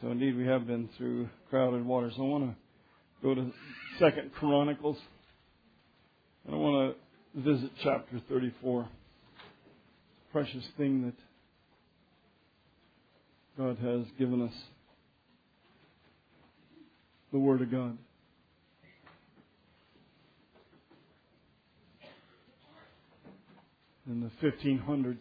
So indeed we have been through crowded waters. I want to go to 2 Chronicles. And I want to visit chapter 34. Precious thing that God has given us. The Word of God. In the 1500s,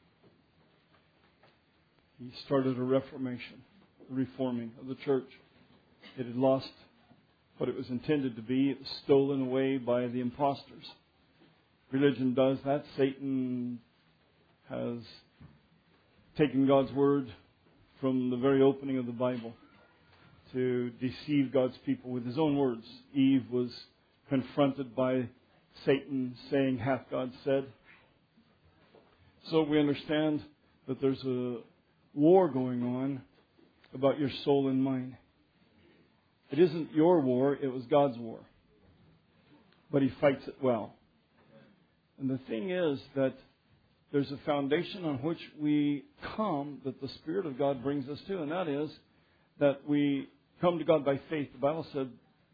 he started a reformation, a reforming of the church. It had lost what it was intended to be. It was stolen away by the impostors. Religion does that. Satan has taken God's Word from the very opening of the Bible to deceive God's people with his own words. Eve was confronted by Satan saying, "Hath God said?" So we understand that there's a war going on about your soul and mind. It isn't your war, it was God's war. But he fights it well. And the thing is that there's a foundation on which we come that the Spirit of God brings us to, and that is that we come to God by faith. The Bible said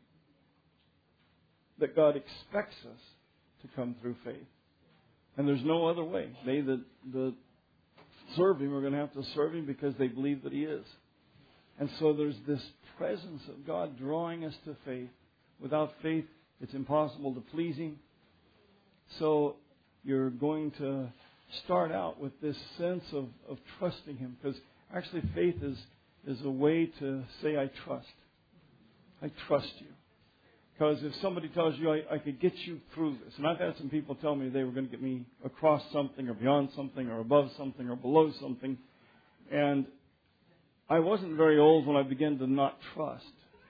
that God expects us to come through faith. And there's no other way. They that serve Him are going to have to serve Him because they believe that He is. And so there's this presence of God drawing us to faith. Without faith, it's impossible to please Him. So you're going to start out with this sense of trusting Him. Because actually faith is a way to say, I trust. I trust you. Because if somebody tells you, I could get you through this. And I've had some people tell me they were going to get me across something or beyond something or above something or below something. And I wasn't very old when I began to not trust.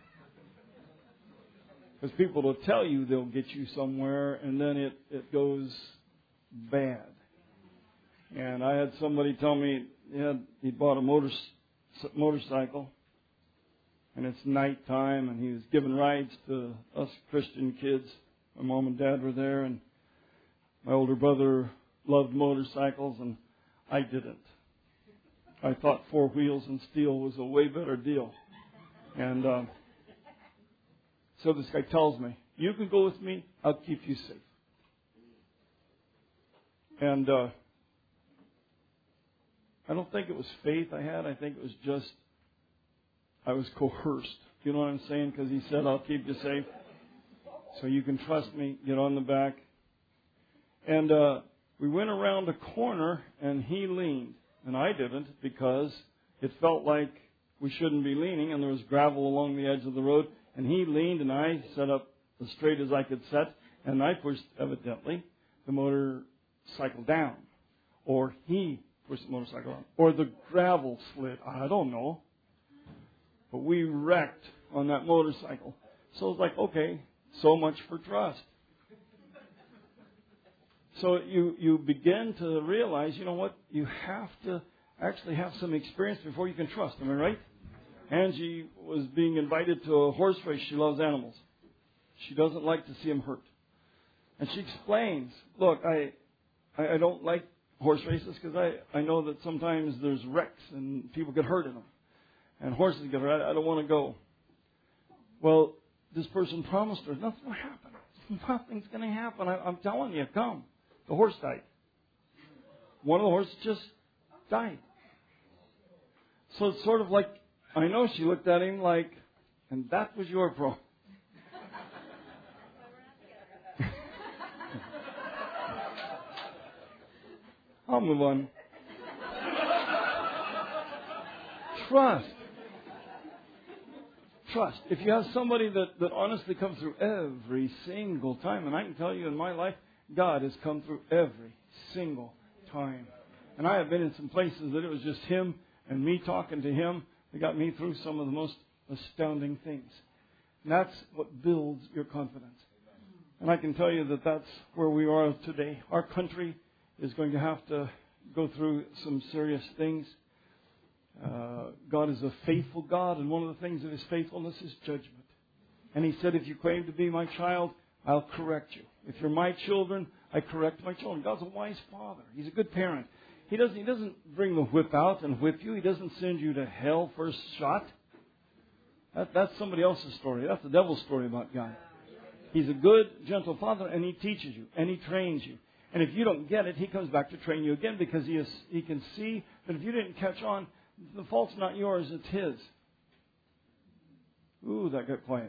Because people will tell you they'll get you somewhere and then it goes bad. And I had somebody tell me he bought a motorcycle. And it's nighttime, and he was giving rides to us Christian kids. My mom and dad were there, and my older brother loved motorcycles, and I didn't. I thought 4 wheels and steel was a way better deal. And so this guy tells me, you can go with me, I'll keep you safe. And I don't think it was faith I had. I think it was just I was coerced. You know what I'm saying? Because he said, I'll keep you safe. So you can trust me. Get on the back. And we went around a corner, and he leaned. And I didn't because it felt like we shouldn't be leaning, and there was gravel along the edge of the road. And he leaned, and I set up as straight as I could set. And I pushed, evidently, the motorcycle down. Or he pushed the motorcycle down. Or the gravel slid. I don't know. But we wrecked on that motorcycle. So it's like, okay, so much for trust. So you begin to realize, you know what? You have to actually have some experience before you can trust. Am I right? Angie was being invited to a horse race. She loves animals. She doesn't like to see them hurt. And she explains, look, I don't like horse races because I know that sometimes there's wrecks and people get hurt in them. And horses get hurt. I don't want to go. Well, this person promised her, nothing will happen. Nothing's going to happen. I'm telling you, come. The horse died. One of the horses just died. So it's sort of like, I know she looked at him like, and that was your problem. I'll move on. Trust. Trust. If you have somebody that honestly comes through every single time, and I can tell you in my life, God has come through every single time. And I have been in some places that it was just Him and me talking to Him that got me through some of the most astounding things. And that's what builds your confidence. And I can tell you that that's where we are today. Our country is going to have to go through some serious things. God is a faithful God, and one of the things of His faithfulness is judgment. And He said, if you claim to be my child, I'll correct you. If you're my children, I correct my children. God's a wise Father. He's a good parent. He doesn't bring the whip out and whip you. He doesn't send you to hell first shot. That's somebody else's story. That's the devil's story about God. He's a good, gentle Father, and He teaches you, and He trains you. And if you don't get it, He comes back to train you again, because He can see that if you didn't catch on, the fault's not yours, it's His. Ooh, that got quiet.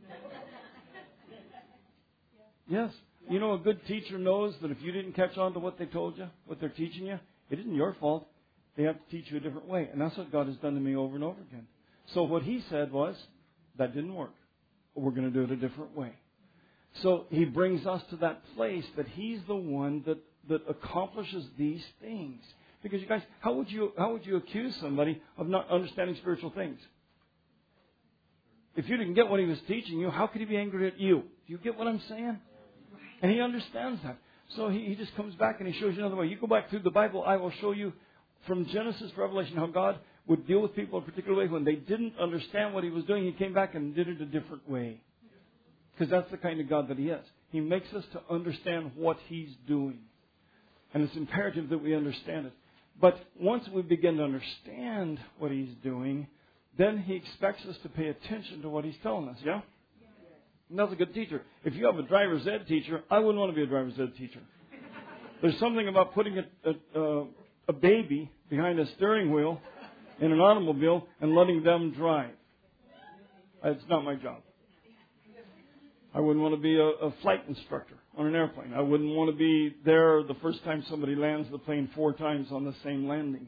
Yes. You know, a good teacher knows that if you didn't catch on to what they told you, what they're teaching you, it isn't your fault. They have to teach you a different way. And that's what God has done to me over and over again. So what He said was, that didn't work. We're going to do it a different way. So He brings us to that place that He's the one that accomplishes these things. Because you guys, how would you accuse somebody of not understanding spiritual things? If you didn't get what He was teaching you, how could He be angry at you? Do you get what I'm saying? And He understands that. So He just comes back and He shows you another way. You go back through the Bible, I will show you from Genesis to Revelation how God would deal with people in a particular way. When they didn't understand what He was doing, He came back and did it a different way. Because that's the kind of God that He is. He makes us to understand what He's doing. And it's imperative that we understand it. But once we begin to understand what He's doing, then He expects us to pay attention to what He's telling us, yeah? And that's a good teacher. If you have a driver's ed teacher, I wouldn't want to be a driver's ed teacher. There's something about putting a baby behind a steering wheel in an automobile and letting them drive. It's not my job. I wouldn't want to be a flight instructor on an airplane. I wouldn't want to be there the first time somebody lands the plane 4 times on the same landing.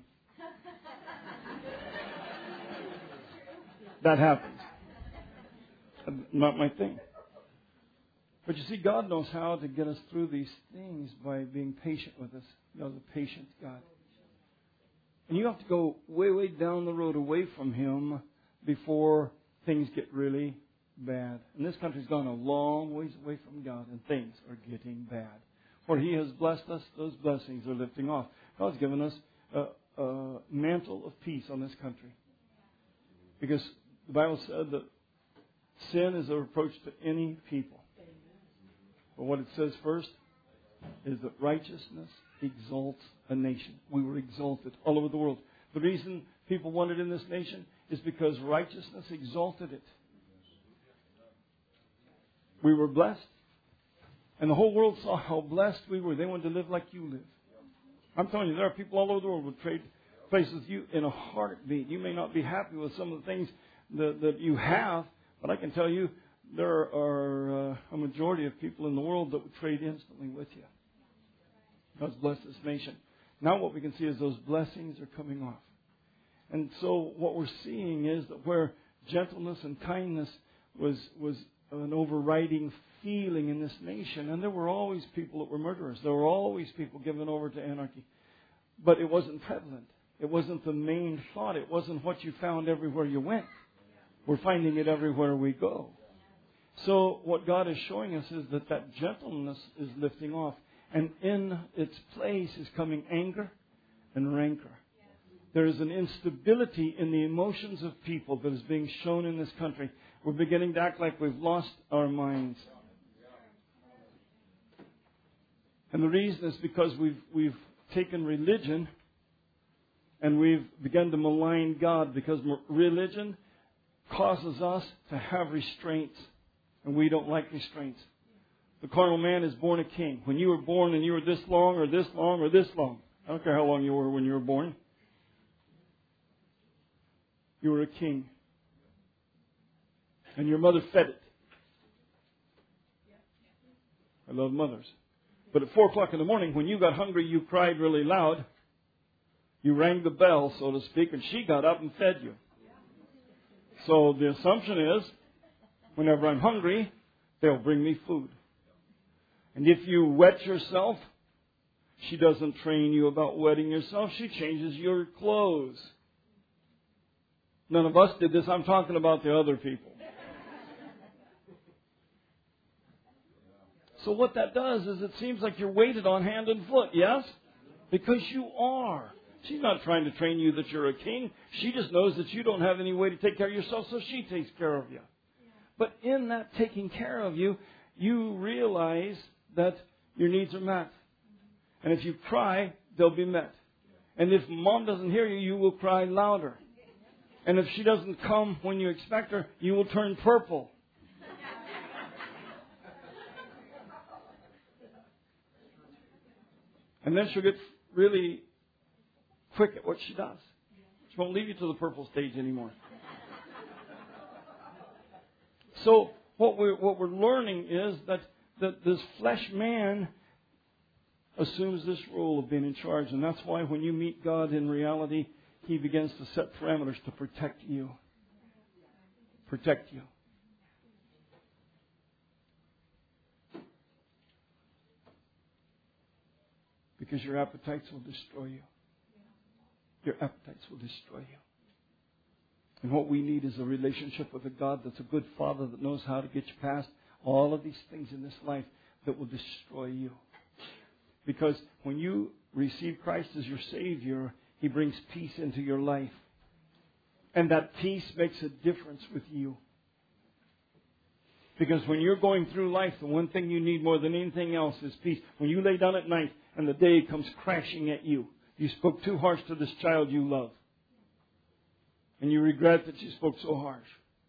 That happens. Not my thing. But you see, God knows how to get us through these things by being patient with us. God's a patient God. And you have to go way, way down the road away from Him before things get really bad. And this country's gone a long ways away from God, and things are getting bad. Where He has blessed us, those blessings are lifting off. God's given us a mantle of peace on this country. Because the Bible said that sin is a reproach to any people. But what it says first is that righteousness exalts a nation. We were exalted all over the world. The reason people wanted in this nation is because righteousness exalted it. We were blessed. And the whole world saw how blessed we were. They wanted to live like you live. I'm telling you, there are people all over the world who would trade places with you in a heartbeat. You may not be happy with some of the things that you have, but I can tell you there are a majority of people in the world that would trade instantly with you. God's blessed this nation. Now what we can see is those blessings are coming off. And so what we're seeing is that where gentleness and kindness was an overriding feeling in this nation, and there were always people that were murderers. There were always people given over to anarchy. But it wasn't prevalent. It wasn't the main thought. It wasn't what you found everywhere you went. We're finding it everywhere we go. So what God is showing us is that gentleness is lifting off. And in its place is coming anger and rancor. There is an instability in the emotions of people that is being shown in this country. We're beginning to act like we've lost our minds. And the reason is because we've taken religion and we've begun to malign God, because religion causes us to have restraints, and we don't like restraints. The carnal man is born a king. When you were born and you were this long or this long or this long, I don't care how long you were when you were born, you were a king. And your mother fed it. I love mothers. But at 4 o'clock in the morning, when you got hungry, you cried really loud. You rang the bell, so to speak, and she got up and fed you. So the assumption is, whenever I'm hungry, they'll bring me food. And if you wet yourself, she doesn't train you about wetting yourself. She changes your clothes. None of us did this. I'm talking about the other people. So what that does is it seems like you're weighted on hand and foot, yes? Because you are. She's not trying to train you that you're a king. She just knows that you don't have any way to take care of yourself, so she takes care of you. But in that taking care of you, you realize that your needs are met. And if you cry, they'll be met. And if mom doesn't hear you, you will cry louder. And if she doesn't come when you expect her, you will turn purple. And then she'll get really quick at what she does. She won't leave you to the purple stage anymore. So what we're learning is that this flesh man assumes this role of being in charge. And that's why when you meet God in reality, He begins to set parameters to protect you. Protect you. Because your appetites will destroy you. Your appetites will destroy you. And what we need is a relationship with a God that's a good Father that knows how to get you past all of these things in this life that will destroy you. Because when you receive Christ as your Savior, He brings peace into your life. And that peace makes a difference with you. Because when you're going through life, the one thing you need more than anything else is peace. When you lay down at night and the day comes crashing at you, you spoke too harsh to this child you love. And you regret that you spoke so harsh.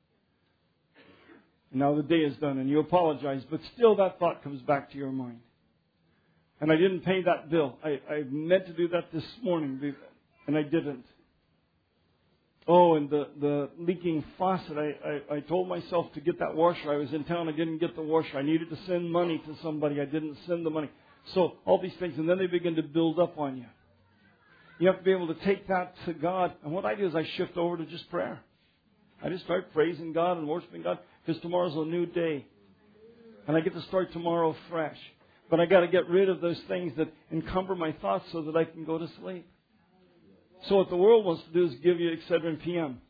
And now the day is done and you apologize, but still that thought comes back to your mind. And I didn't pay that bill. I meant to do that this morning, and I didn't. Oh, and the leaking faucet, I told myself to get that washer. I was in town, I didn't get the washer. I needed to send money to somebody, I didn't send the money. So, all these things, and then they begin to build up on you. You have to be able to take that to God. And what I do is I shift over to just prayer. I just start praising God and worshiping God, because tomorrow's a new day. And I get to start tomorrow fresh. But I got to get rid of those things that encumber my thoughts so that I can go to sleep. So what the world wants to do is give you Excedrin PM.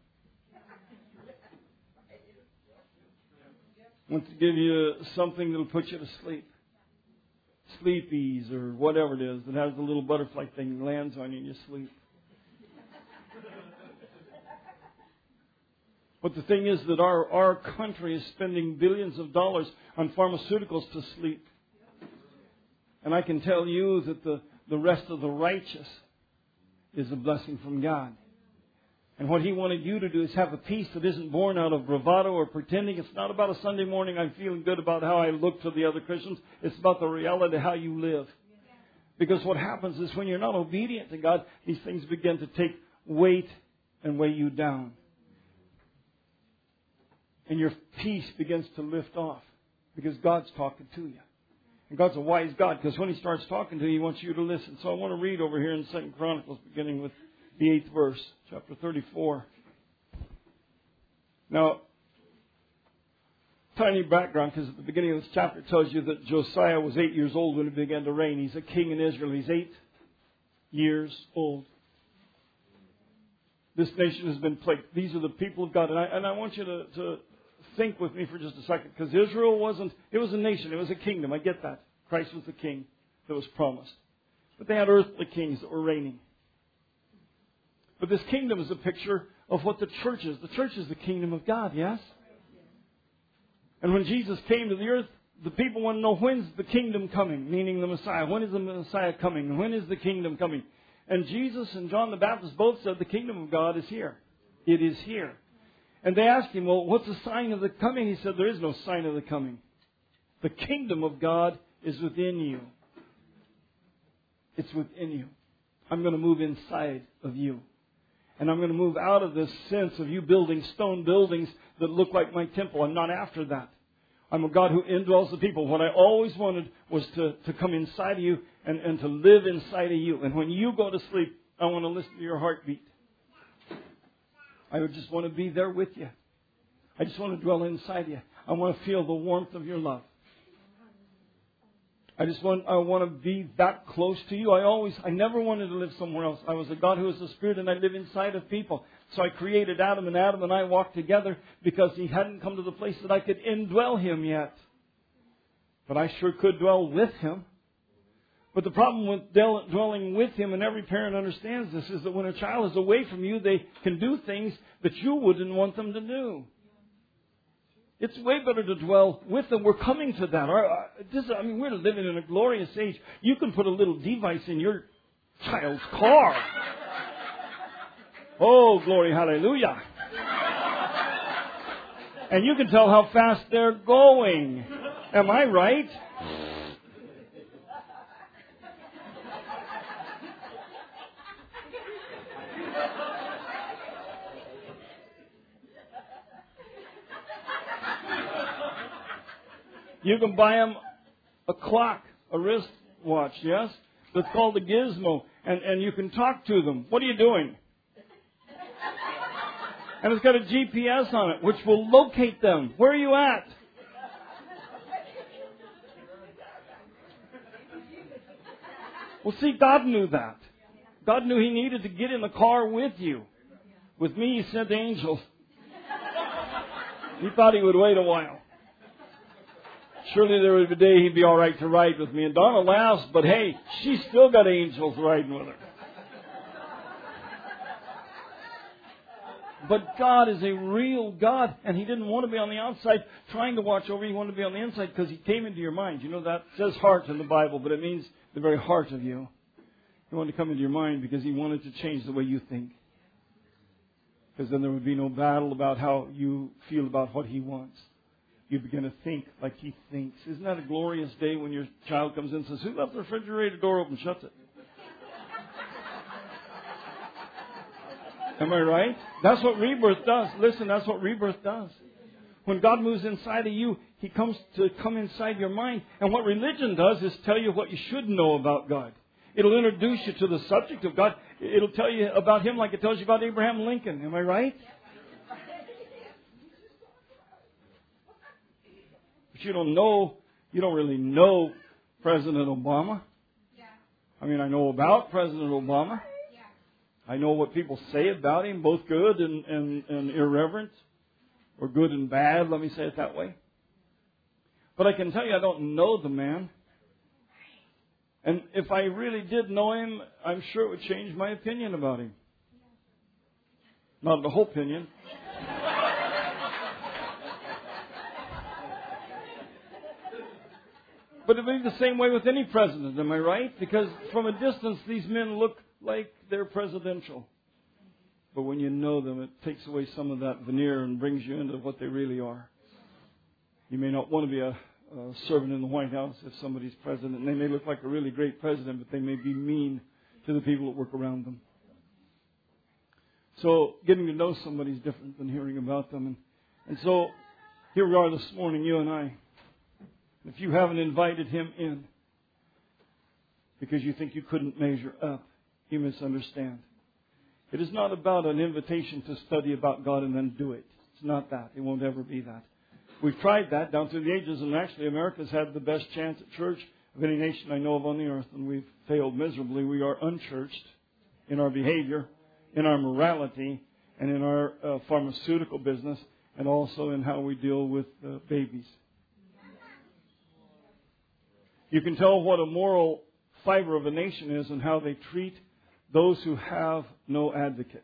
Wants to give you something that will put you to sleep. Sleepies or whatever it is that has the little butterfly thing lands on you and you sleep. But the thing is that our country is spending billions of dollars on pharmaceuticals to sleep. And I can tell you that the rest of the righteous is a blessing from God. And what He wanted you to do is have a peace that isn't born out of bravado or pretending. It's not about a Sunday morning I'm feeling good about how I look to the other Christians. It's about the reality of how you live. Because what happens is when you're not obedient to God, these things begin to take weight and weigh you down. And your peace begins to lift off because God's talking to you. And God's a wise God, because when He starts talking to you, He wants you to listen. So I want to read over here in 2 Chronicles, beginning with the 8th verse, chapter 34. Now, tiny background, because at the beginning of this chapter it tells you that Josiah was 8 years old when he began to reign. He's a king in Israel. He's 8 years old. This nation has been plagued. These are the people of God. And I want you to think with me for just a second, because Israel it was a nation, it was a kingdom. I get that. Christ was the king that was promised. But they had earthly kings that were reigning. But this kingdom is a picture of what the church is. The church is the kingdom of God, yes? And when Jesus came to the earth, the people want to know, when's the kingdom coming? Meaning the Messiah. When is the Messiah coming? When is the kingdom coming? And Jesus and John the Baptist both said the kingdom of God is here. It is here. And they asked Him, well, what's the sign of the coming? He said, there is no sign of the coming. The kingdom of God is within you. It's within you. I'm going to move inside of you. And I'm going to move out of this sense of you building stone buildings that look like my temple. I'm not after that. I'm a God who indwells the people. What I always wanted was to come inside of you and to live inside of you. And when you go to sleep, I want to listen to your heartbeat. I would just want to be there with you. I just want to dwell inside you. I want to feel the warmth of your love. I want to be that close to you. I never wanted to live somewhere else. I was a God who is a spirit, and I live inside of people. So I created Adam, and Adam and I walked together because he hadn't come to the place that I could indwell him yet. But I sure could dwell with him. But the problem with dwelling with him, and every parent understands this, is that when a child is away from you, they can do things that you wouldn't want them to do. It's way better to dwell with them. We're coming to that. We're living in a glorious age. You can put a little device in your child's car. Oh, glory, hallelujah. And you can tell how fast they're going. Am I right? You can buy them a clock, a wristwatch, yes? That's called a gizmo. And you can talk to them. What are you doing? And it's got a GPS on it, which will locate them. Where are you at? Well, see, God knew that. God knew He needed to get in the car with you. With me, He sent angels. He thought He would wait a while. Surely there would be a day He'd be all right to ride with me. And Donna laughs, but hey, she's still got angels riding with her. But God is a real God, and He didn't want to be on the outside trying to watch over you. He wanted to be on the inside because He came into your mind. You know that says heart in the Bible, but it means the very heart of you. He wanted to come into your mind because He wanted to change the way you think. Because then there would be no battle about how you feel about what He wants. You begin to think like He thinks. Isn't that a glorious day when your child comes in and says, "Who left the refrigerator door open?" Shuts it. Am I right? That's what rebirth does. Listen, that's what rebirth does. When God moves inside of you, He comes to come inside your mind. And what religion does is tell you what you should know about God. It'll introduce you to the subject of God. It'll tell you about Him like it tells you about Abraham Lincoln. Am I right? But you don't really know President Obama. I mean, I know about President Obama. I know what people say about him, both good and irreverent, or good and bad, let me say it that way. But I can tell you I don't know the man. And if I really did know him, I'm sure it would change my opinion about him. Not the whole opinion. But it'd be the same way with any president, am I right? Because from a distance, these men look like they're presidential. But when you know them, it takes away some of that veneer and brings you into what they really are. You may not want to be a servant in the White House if somebody's president. And they may look like a really great president, but they may be mean to the people that work around them. So getting to know somebody is different than hearing about them. And so here we are this morning, you and I. If you haven't invited Him in because you think you couldn't measure up, you misunderstand. It is not about an invitation to study about God and then do it. It's not that. It won't ever be that. We've tried that down through the ages, and actually America's had the best chance at church of any nation I know of on the earth, and we've failed miserably. We are unchurched in our behavior, in our morality, and in our pharmaceutical business, and also in how we deal with babies. You can tell what a moral fiber of a nation is and how they treat those who have no advocate.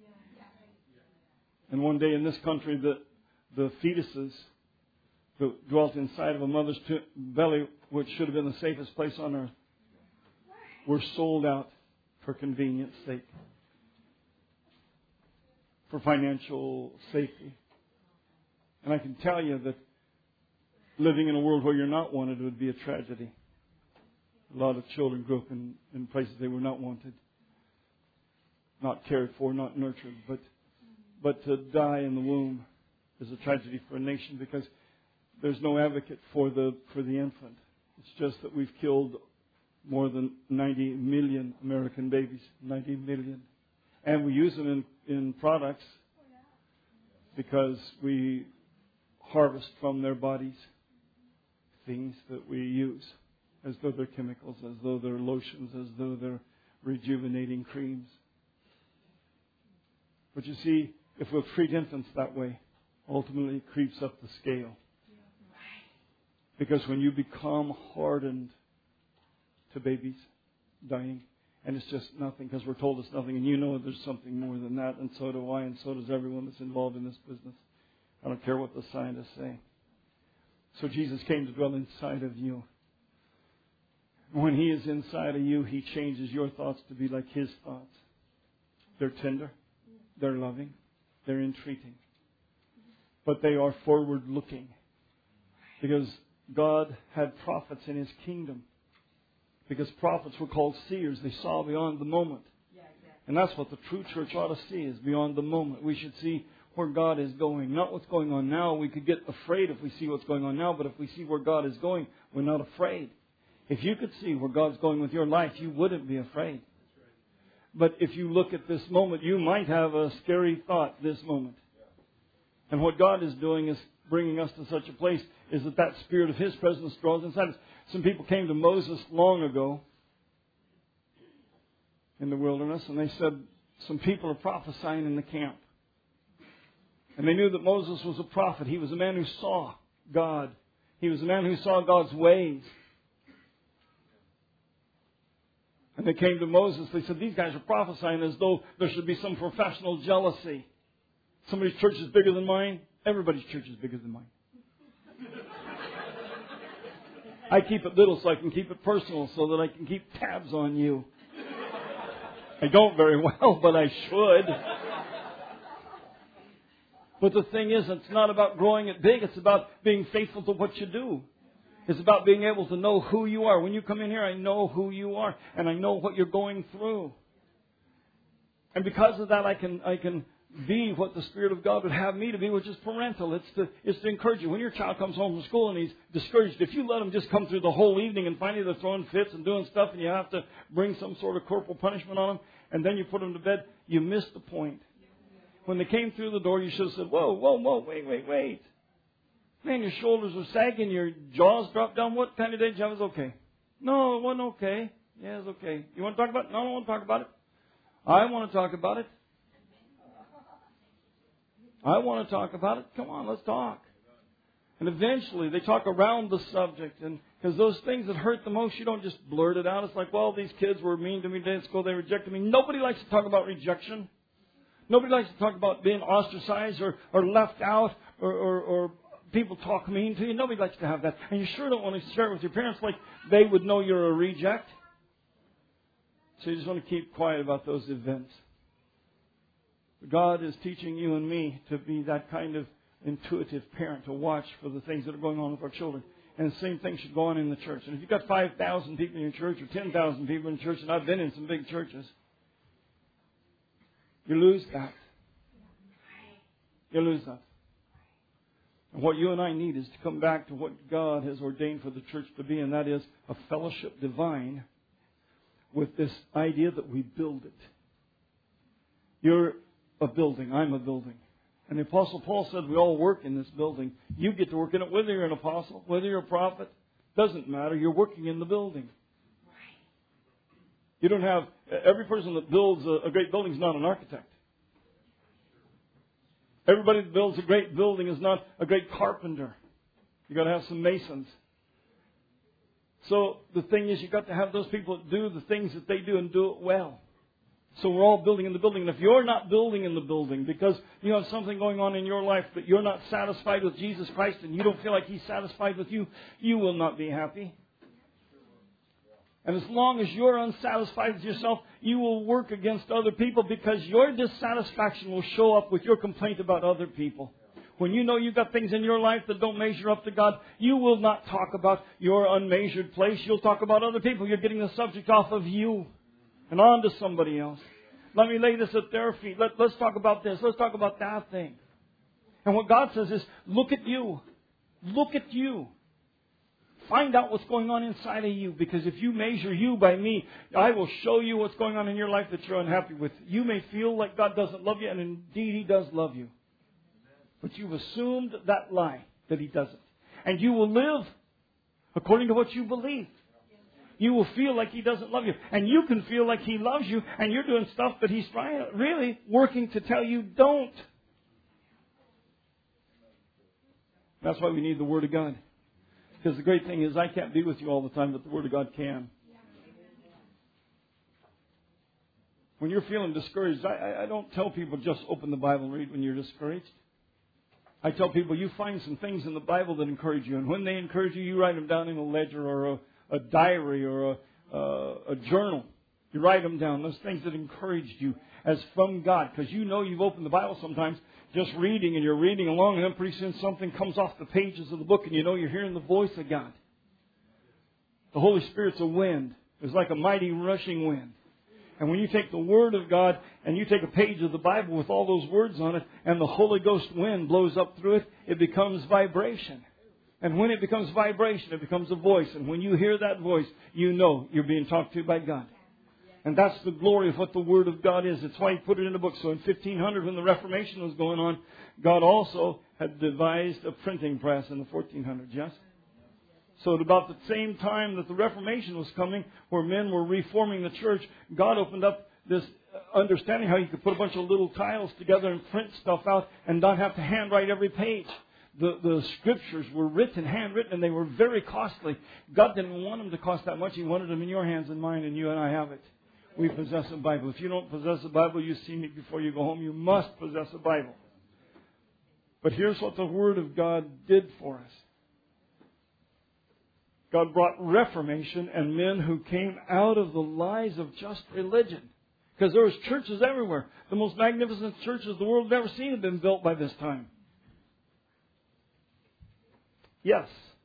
And one day in this country, the fetuses that dwelt inside of a mother's belly, which should have been the safest place on earth, were sold out for convenience sake, for financial safety. And I can tell you that living in a world where you're not wanted would be a tragedy. A lot of children grew up in places they were not wanted, not cared for, not nurtured. But to die in the womb is a tragedy for a nation because there's no advocate for the infant. It's just that we've killed more than 90 million American babies. 90 million. And we use them in products because we harvest from their bodies things that we use as though they're chemicals, as though they're lotions, as though they're rejuvenating creams. But you see, if we'll treat infants that way, ultimately it creeps up the scale. Because when you become hardened to babies dying, and it's just nothing, because we're told it's nothing, and you know there's something more than that, and so do I, and so does everyone that's involved in this business. I don't care what the scientists say. So Jesus came to dwell inside of you. When He is inside of you, He changes your thoughts to be like His thoughts. They're tender. They're loving. They're entreating. but they are forward-looking. Because God had prophets in His kingdom. Because prophets were called seers. They saw beyond the moment. And that's what the true church ought to see, is beyond the moment. We should see where God is going, not what's going on now. We could get afraid if we see what's going on now, but if we see where God is going, we're not afraid. If you could see where God's going with your life, you wouldn't be afraid. But if you look at this moment, you might have a scary thought this moment. And what God is doing is bringing us to such a place is that Spirit of His presence draws inside us. Some people came to Moses long ago in the wilderness, and they said, some people are prophesying in the camp. And they knew that Moses was a prophet. He was a man who saw God. He was a man who saw God's ways. And they came to Moses. They said, these guys are prophesying as though there should be some professional jealousy. Somebody's church is bigger than mine. Everybody's church is bigger than mine. I keep it little so I can keep it personal, so that I can keep tabs on you. I don't very well, but I should. But the thing is, it's not about growing it big. It's about being faithful to what you do. It's about being able to know who you are. When you come in here, I know who you are, and I know what you're going through. And because of that, I can be what the Spirit of God would have me to be, which is parental. It's to encourage you. When your child comes home from school and he's discouraged, if you let him just come through the whole evening and finally they're throwing fits and doing stuff and you have to bring some sort of corporal punishment on him, and then you put him to bed, you miss the point. When they came through the door, you should have said, whoa, wait. Man, your shoulders are sagging, your jaws dropped down. What kind of day did you have? It was okay. No, it wasn't okay. Yeah, it was okay. You want to talk about it? No, I don't want to talk about it. I want to talk about it. I want to talk about it. Come on, let's talk. And eventually they talk around the subject. And because those things that hurt the most, you don't just blurt it out. It's like, well, these kids were mean to me today at school. They rejected me. Nobody likes to talk about rejection. Nobody likes to talk about being ostracized or left out or people talk mean to you. Nobody likes to have that. And you sure don't want to share it with your parents like they would know you're a reject. So you just want to keep quiet about those events. God is teaching you and me to be that kind of intuitive parent, to watch for the things that are going on with our children. And the same thing should go on in the church. And if you've got 5,000 people in your church or 10,000 people in church, and I've been in some big churches, you lose that. You lose that. And what you and I need is to come back to what God has ordained for the church to be, and that is a fellowship divine with this idea that we build it. You're a building. I'm a building. And the Apostle Paul said we all work in this building. You get to work in it whether you're an apostle, whether you're a prophet. Doesn't matter. You're working in the building. You don't have... Every person that builds a great building is not an architect. Everybody that builds a great building is not a great carpenter. You've got to have some masons. So the thing is, you've got to have those people that do the things that they do and do it well. So we're all building in the building. And if you're not building in the building because you have something going on in your life that you're not satisfied with Jesus Christ and you don't feel like He's satisfied with you, you will not be happy. And as long as you're unsatisfied with yourself, you will work against other people because your dissatisfaction will show up with your complaint about other people. When you know you've got things in your life that don't measure up to God, you will not talk about your unmeasured place. You'll talk about other people. You're getting the subject off of you and on to somebody else. Let me lay this at their feet. Let's talk about this. Let's talk about that thing. And what God says is, look at you. Look at you. Find out what's going on inside of you. Because if you measure you by me, I will show you what's going on in your life that you're unhappy with. You may feel like God doesn't love you, and indeed He does love you. But you've assumed that lie, that He doesn't. And you will live according to what you believe. You will feel like He doesn't love you. And you can feel like He loves you, and you're doing stuff that He's really working to tell you don't. That's why we need the Word of God. Because the great thing is, I can't be with you all the time, but the Word of God can. When you're feeling discouraged, I don't tell people just open the Bible and read when you're discouraged. I tell people, you find some things in the Bible that encourage you. And when they encourage you, you write them down in a ledger or a diary or a journal. You write them down, those things that encouraged you as from God. Because you know you've opened the Bible sometimes just reading, and you're reading along, and then pretty soon something comes off the pages of the book, and you know you're hearing the voice of God. The Holy Spirit's a wind. It's like a mighty rushing wind. And when you take the Word of God and you take a page of the Bible with all those words on it, and the Holy Ghost wind blows up through it, it becomes vibration. And when it becomes vibration, it becomes a voice. And when you hear that voice, you know you're being talked to by God. And that's the glory of what the Word of God is. It's why He put it in a book. So in 1500, when the Reformation was going on, God also had devised a printing press in the 1400s, yes? So at about the same time that the Reformation was coming, where men were reforming the church, God opened up this understanding how you could put a bunch of little tiles together and print stuff out and not have to handwrite every page. The scriptures were written, handwritten, and they were very costly. God didn't want them to cost that much. He wanted them in your hands and mine, and you and I have it. We possess a Bible. If you don't possess a Bible, you see me before you go home. You must possess a Bible. But here's what the Word of God did for us. God brought reformation and men who came out of the lies of just religion. Because there was churches everywhere. The most magnificent churches the world had ever seen had been built by this time. Yes.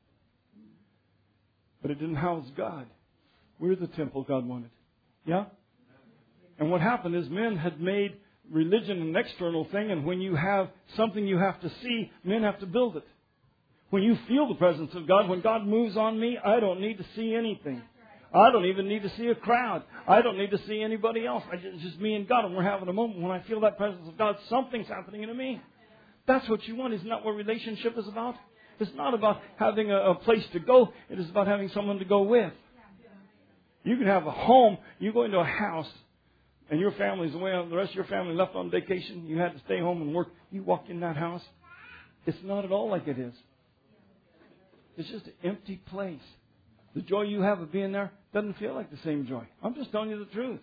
But it didn't house God. We're the temple God wanted. Yeah? And what happened is men had made religion an external thing, and when you have something you have to see, men have to build it. When you feel the presence of God, when God moves on me, I don't need to see anything. I don't even need to see a crowd. I don't need to see anybody else. It's just me and God, and we're having a moment. When I feel that presence of God, something's happening in me. That's what you want. Isn't that what relationship is about? It's not about having a place to go. It is about having someone to go with. You can have a home. You go into a house, and your family's away. The rest of your family left on vacation. You had to stay home and work. You walk in that house. It's not at all like it is. It's just an empty place. The joy you have of being there doesn't feel like the same joy. I'm just telling you the truth.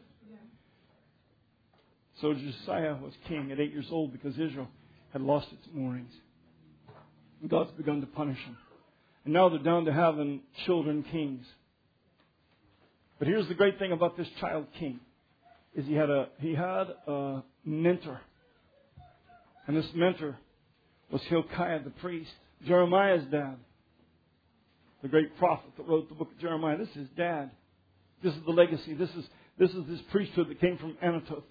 So Josiah was king at 8 years old because Israel had lost its moorings. And God's begun to punish them. And now they're down to having children kings. But here's the great thing about this child king. Is he had a mentor. And this mentor was Hilkiah the priest, Jeremiah's dad. The great prophet that wrote the book of Jeremiah. This is his dad. This is the legacy. This is this priesthood that came from Anatoth.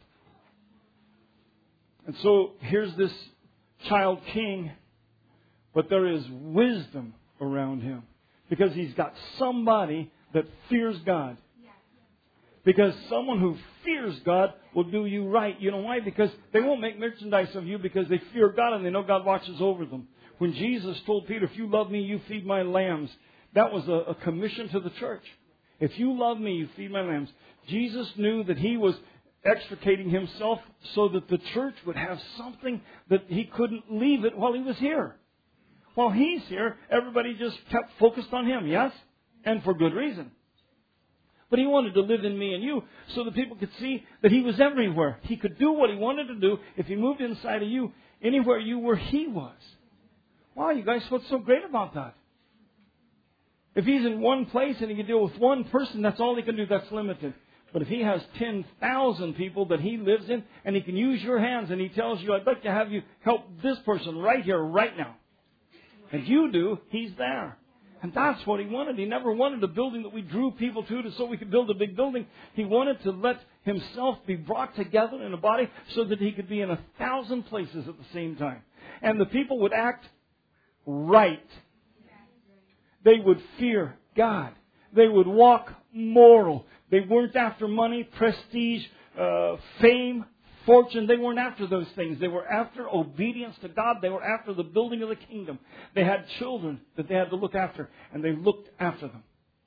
And so here's this child king, but there is wisdom around him. Because he's got somebody that fears God. Because someone who fears God will do you right. You know why? Because they won't make merchandise of you because they fear God and they know God watches over them. When Jesus told Peter, if you love me, you feed my lambs. That was a commission to the church. If you love me, you feed my lambs. Jesus knew that He was extricating Himself so that the church would have something that He couldn't leave it while He was here. While He's here, everybody just kept focused on Him, yes? And for good reason. But He wanted to live in me and you so that people could see that He was everywhere. He could do what He wanted to do. If He moved inside of you, anywhere you were, He was. Wow, you guys, what's so great about that? If He's in one place and He can deal with one person, that's all He can do. That's limited. But if He has 10,000 people that He lives in, and He can use your hands, and He tells you, I'd like to have you help this person right here, right now. And you do, He's there. And that's what He wanted. He never wanted a building that we drew people to so we could build a big building. He wanted to let Himself be brought together in a body so that He could be in 1,000 places at the same time. And the people would act right. They would fear God. They would walk moral. They weren't after money, prestige, fame, fortune. They weren't after those things. They were after obedience to God. They were after the building of the kingdom. They had children that they had to look after, and they looked after them.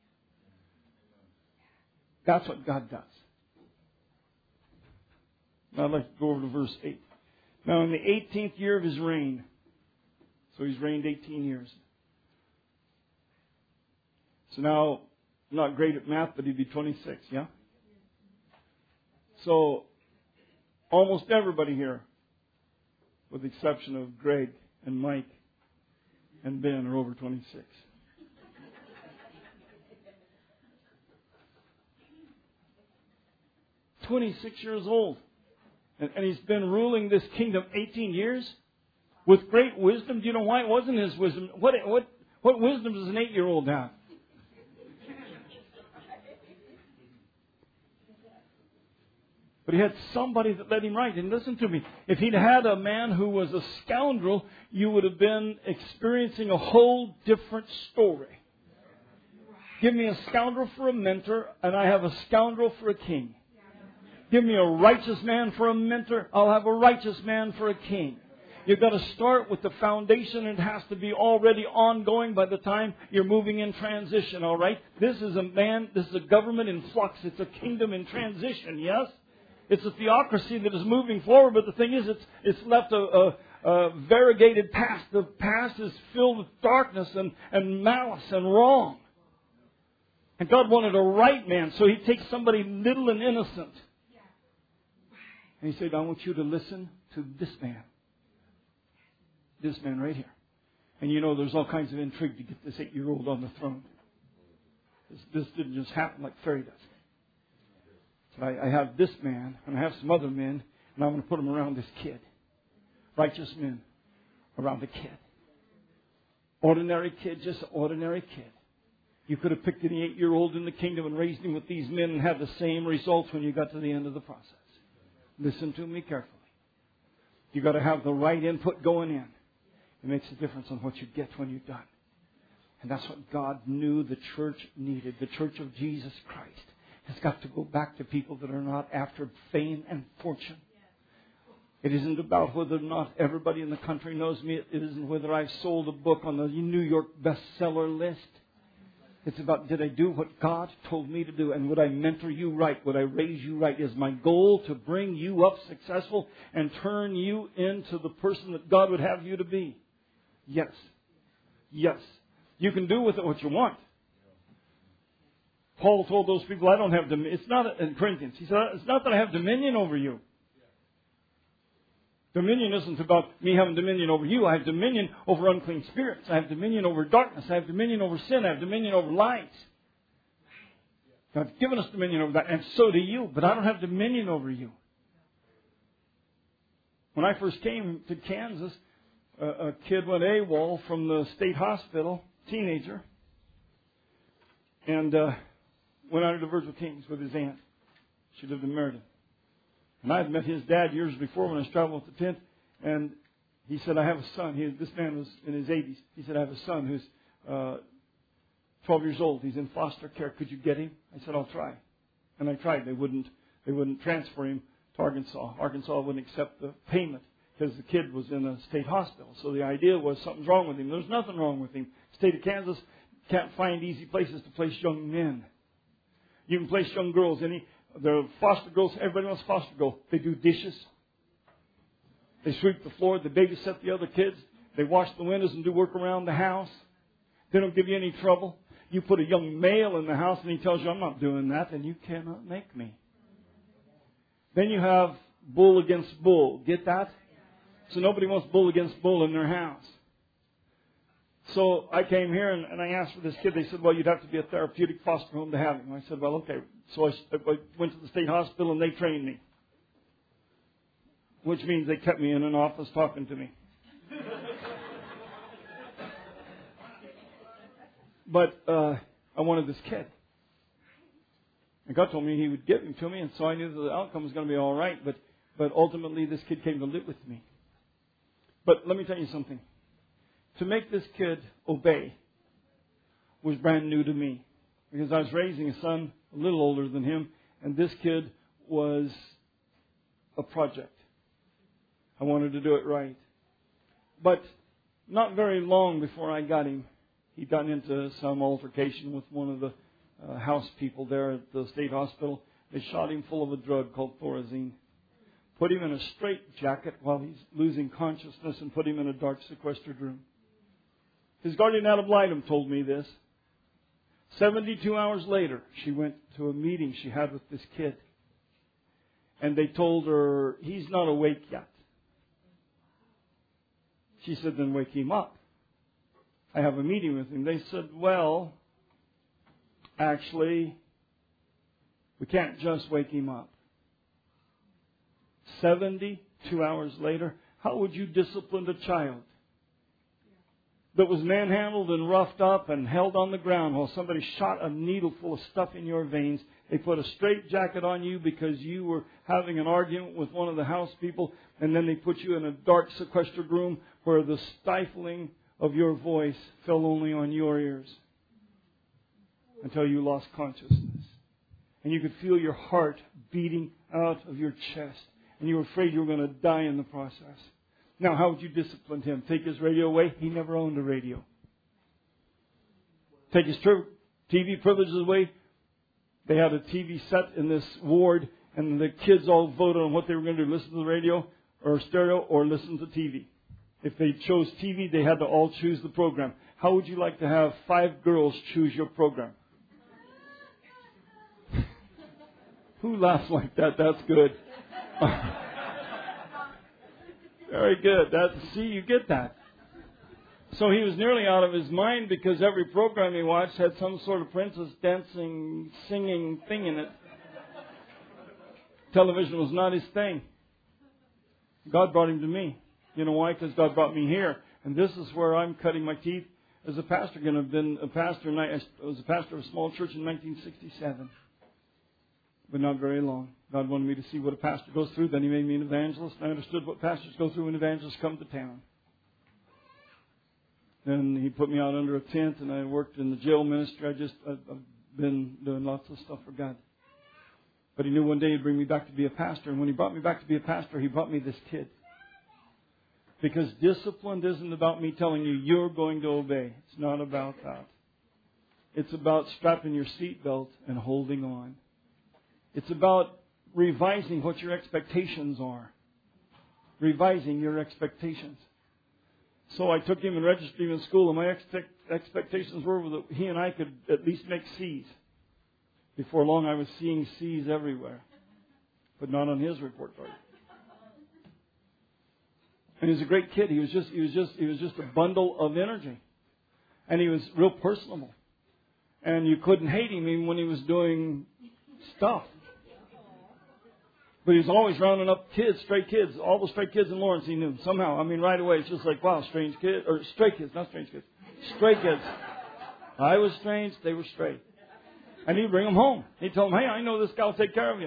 That's what God does. Now I'd like to go over to verse 8. Now in the 18th year of his reign, so he's reigned 18 years. So now, I'm not great at math, but he'd be 26, yeah? So, almost everybody here, with the exception of Greg and Mike and Ben, are over 26. 26 years old. And he's been ruling this kingdom 18 years with great wisdom. Do you know why it wasn't his wisdom? What wisdom does an 8-year-old have? But he had somebody that led him right. And listen to me. If he'd had a man who was a scoundrel, you would have been experiencing a whole different story. Give me a scoundrel for a mentor, and I have a scoundrel for a king. Give me a righteous man for a mentor, I'll have a righteous man for a king. You've got to start with the foundation. It has to be already ongoing by the time you're moving in transition, all right? This is a government in flux. It's a kingdom in transition, yes? It's a theocracy that is moving forward, but the thing is, it's left a variegated past. The past is filled with darkness and malice and wrong. And God wanted a right man, so He takes somebody little and innocent. And He said, I want you to listen to this man. This man right here. And you know there's all kinds of intrigue to get this 8-year-old on the throne. This didn't just happen like fairy dust. So I have this man, and I have some other men, and I'm going to put them around this kid. Righteous men around the kid. Ordinary kid, just an ordinary kid. You could have picked any 8-year-old in the kingdom and raised him with these men and had the same results when you got to the end of the process. Listen to me carefully. You've got to have the right input going in. It makes a difference on what you get when you're done. And that's what God knew the church needed. The church of Jesus Christ has got to go back to people that are not after fame and fortune. It isn't about whether or not everybody in the country knows me. It isn't whether I've sold a book on the New York bestseller list. It's about, did I do what God told me to do? And would I mentor you right? Would I raise you right? Is my goal to bring you up successful and turn you into the person that God would have you to be? Yes. Yes. You can do with it what you want. Paul told those people, I don't have dominion. It's not in Corinthians. He said, it's not that I have dominion over you. Dominion isn't about me having dominion over you. I have dominion over unclean spirits. I have dominion over darkness. I have dominion over sin. I have dominion over lies. God's given us dominion over that, and so do you. But I don't have dominion over you. When I first came to Kansas, a kid went AWOL from the state hospital, teenager, and went out to Virgil Kings with his aunt. She lived in Meriden. And I had met his dad years before when I was traveling with the tent. And he said, I have a son. This man was in his 80s. He said, I have a son who's 12 years old. He's in foster care. Could you get him? I said, I'll try. And I tried. They wouldn't transfer him to Arkansas. Arkansas wouldn't accept the payment because the kid was in a state hospital. So the idea was something's wrong with him. There's nothing wrong with him. State of Kansas can't find easy places to place young men. You can place young girls. The foster girls, everybody wants a foster girl. They do dishes. They sweep the floor. They babysit the other kids. They wash the windows and do work around the house. They don't give you any trouble. You put a young male in the house and he tells you, I'm not doing that, and you cannot make me. Then you have bull against bull. Get that? So nobody wants bull against bull in their house. So I came here and I asked for this kid. They said, well, you'd have to be a therapeutic foster home to have him. I said, well, okay. So I went to the state hospital and they trained me. Which means they kept me in an office talking to me. But I wanted this kid. And God told me He would give him to me, and so I knew that the outcome was going to be all right. But ultimately, this kid came to live with me. But let me tell you something. To make this kid obey was brand new to me. Because I was raising a son a little older than him, and this kid was a project. I wanted to do it right. But not very long before I got him, he'd gotten into some altercation with one of the house people there at the state hospital. They shot him full of a drug called Thorazine. Put him in a straitjacket while he's losing consciousness and put him in a dark sequestered room. His guardian ad litem told me this. 72 hours later, she went to a meeting she had with this kid. And they told her, he's not awake yet. She said, then wake him up. I have a meeting with him. They said, well, actually, we can't just wake him up. 72 hours later, how would you discipline a child that was manhandled and roughed up and held on the ground while somebody shot a needle full of stuff in your veins? They put a straitjacket on you because you were having an argument with one of the house people, and then they put you in a dark sequestered room where the stifling of your voice fell only on your ears until you lost consciousness. And you could feel your heart beating out of your chest, and you were afraid you were going to die in the process. Now, how would you discipline him? Take his radio away? He never owned a radio. Take his TV privileges away? They had a TV set in this ward, and the kids all voted on what they were going to do, listen to the radio or stereo or listen to TV. If they chose TV, they had to all choose the program. How would you like to have 5 girls choose your program? Who laughs like that? That's good. Very good. See, you get that. So he was nearly out of his mind because every program he watched had some sort of princess dancing, singing thing in it. Television was not his thing. God brought him to me. You know why? Because God brought me here. And this is where I'm cutting my teeth as a pastor. I've been a pastor, and I was a pastor of a small church in 1967. But not very long. God wanted me to see what a pastor goes through. Then He made me an evangelist. I understood what pastors go through when evangelists come to town. Then He put me out under a tent, and I worked in the jail ministry. I've been doing lots of stuff for God. But He knew one day He'd bring me back to be a pastor. And when He brought me back to be a pastor, He brought me this kid. Because discipline isn't about me telling you you're going to obey. It's not about that. It's about strapping your seatbelt and holding on. It's about revising what your expectations are. Revising your expectations. So I took him and registered him in school, and my expectations were that he and I could at least make C's. Before long, I was seeing C's everywhere, but not on his report card. And he was a great kid. He was just a bundle of energy, and he was real personable. And you couldn't hate him even when he was doing stuff. But he was always rounding up kids, stray kids. All the stray kids in Lawrence he knew somehow. I mean, right away, it's just like, wow, strange kid. Or stray kids, not strange kids. Stray kids. I was strange, they were stray. And he'd bring them home. He'd tell them, hey, I know this guy will take care of you.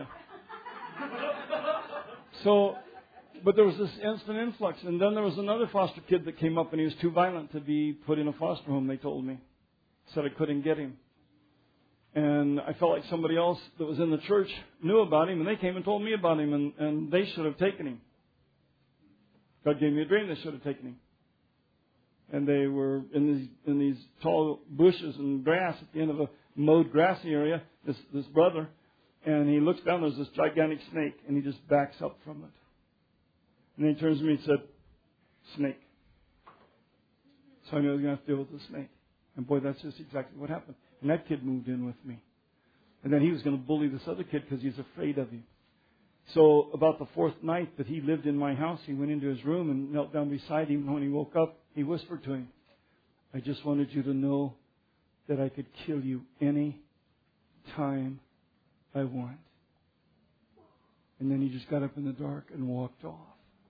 So, but there was this instant influx. And then there was another foster kid that came up, and he was too violent to be put in a foster home, they told me. Said I couldn't get him. And I felt like somebody else that was in the church knew about him, and they came and told me about him, and they should have taken him. God gave me a dream, they should have taken him. And they were in these tall bushes and grass at the end of a mowed grassy area, this brother, and he looks down, there's this gigantic snake, and he just backs up from it. And then he turns to me and said, snake. So I knew I was going to have to deal with the snake. And boy, that's just exactly what happened. And that kid moved in with me. And then he was going to bully this other kid because he's afraid of him. So about the 4th night that he lived in my house, he went into his room and knelt down beside him. And when he woke up, he whispered to him, I just wanted you to know that I could kill you any time I want. And then he just got up in the dark and walked off.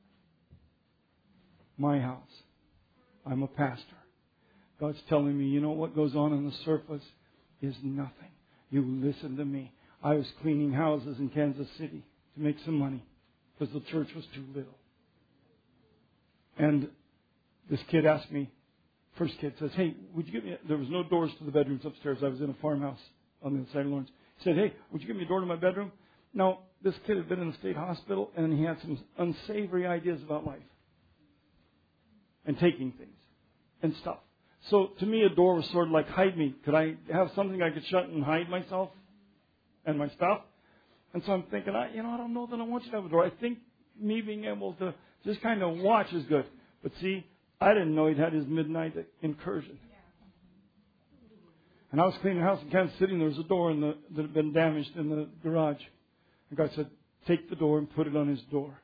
My house. I'm a pastor. God's telling me, you know what goes on the surface is nothing. You listen to me. I was cleaning houses in Kansas City to make some money because the church was too little. And this kid asked me, first kid says, hey, would you give me, there was no doors to the bedrooms upstairs. I was in a farmhouse on the other side of Lawrence. He said, hey, would you give me a door to my bedroom? Now, this kid had been in the state hospital, and he had some unsavory ideas about life and taking things and stuff. So to me, a door was sort of like, hide me. Could I have something I could shut and hide myself and my stuff? And so I'm thinking, I don't know that I want you to have a door. I think me being able to just kind of watch is good. But see, I didn't know he'd had his midnight incursion. And I was cleaning a house in Kansas City, and there was a door that had been damaged in the garage. And God said, take the door and put it on his door.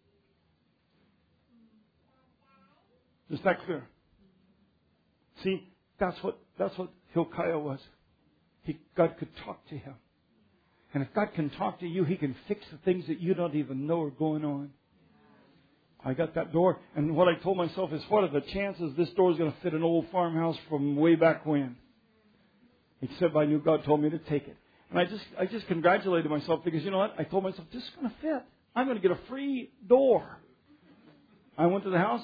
Is that clear? See, that's what Hilkiah was. God could talk to him. And if God can talk to you, He can fix the things that you don't even know are going on. I got that door, and what I told myself is, what are the chances this door is going to fit an old farmhouse from way back when? Except I knew God told me to take it. And I just congratulated myself because, you know what? I told myself, this is going to fit. I'm going to get a free door. I went to the house,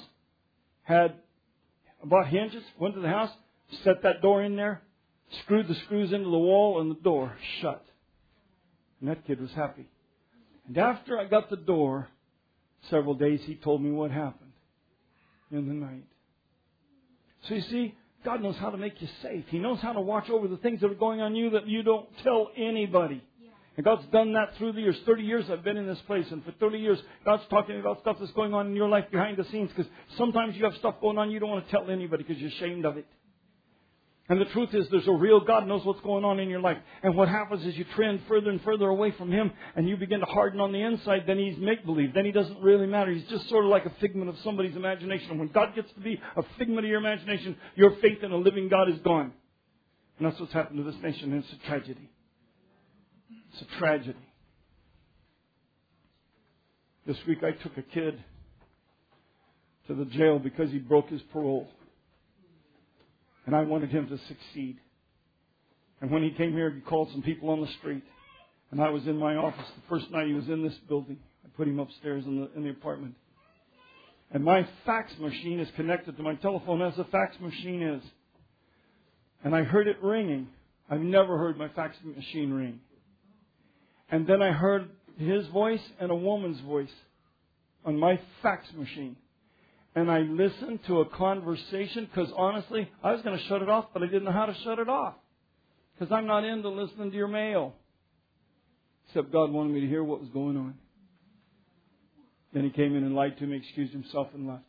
bought hinges, went to the house, set that door in there, screwed the screws into the wall, and the door shut. And that kid was happy. And after I got the door, several days, he told me what happened in the night. So you see, God knows how to make you safe. He knows how to watch over the things that are going on you that you don't tell anybody. And God's done that through the years. 30 years I've been in this place. And for 30 years, God's talking about stuff that's going on in your life behind the scenes. Because sometimes you have stuff going on you don't want to tell anybody because you're ashamed of it. And the truth is, there's a real God knows what's going on in your life. And what happens is you trend further and further away from Him, and you begin to harden on the inside. Then He's make-believe. Then He doesn't really matter. He's just sort of like a figment of somebody's imagination. And when God gets to be a figment of your imagination, your faith in a living God is gone. And that's what's happened to this nation, and it's a tragedy. It's a tragedy. This week I took a kid to the jail because he broke his parole. And I wanted him to succeed. And when he came here, he called some people on the street. And I was in my office the first night he was in this building. I put him upstairs in the apartment. And my fax machine is connected to my telephone as a fax machine is. And I heard it ringing. I've never heard my fax machine ring. And then I heard his voice and a woman's voice on my fax machine. And I listened to a conversation because honestly, I was going to shut it off, but I didn't know how to shut it off. Because I'm not into listening to your mail. Except God wanted me to hear what was going on. Then he came in and lied to me, excused himself, and left.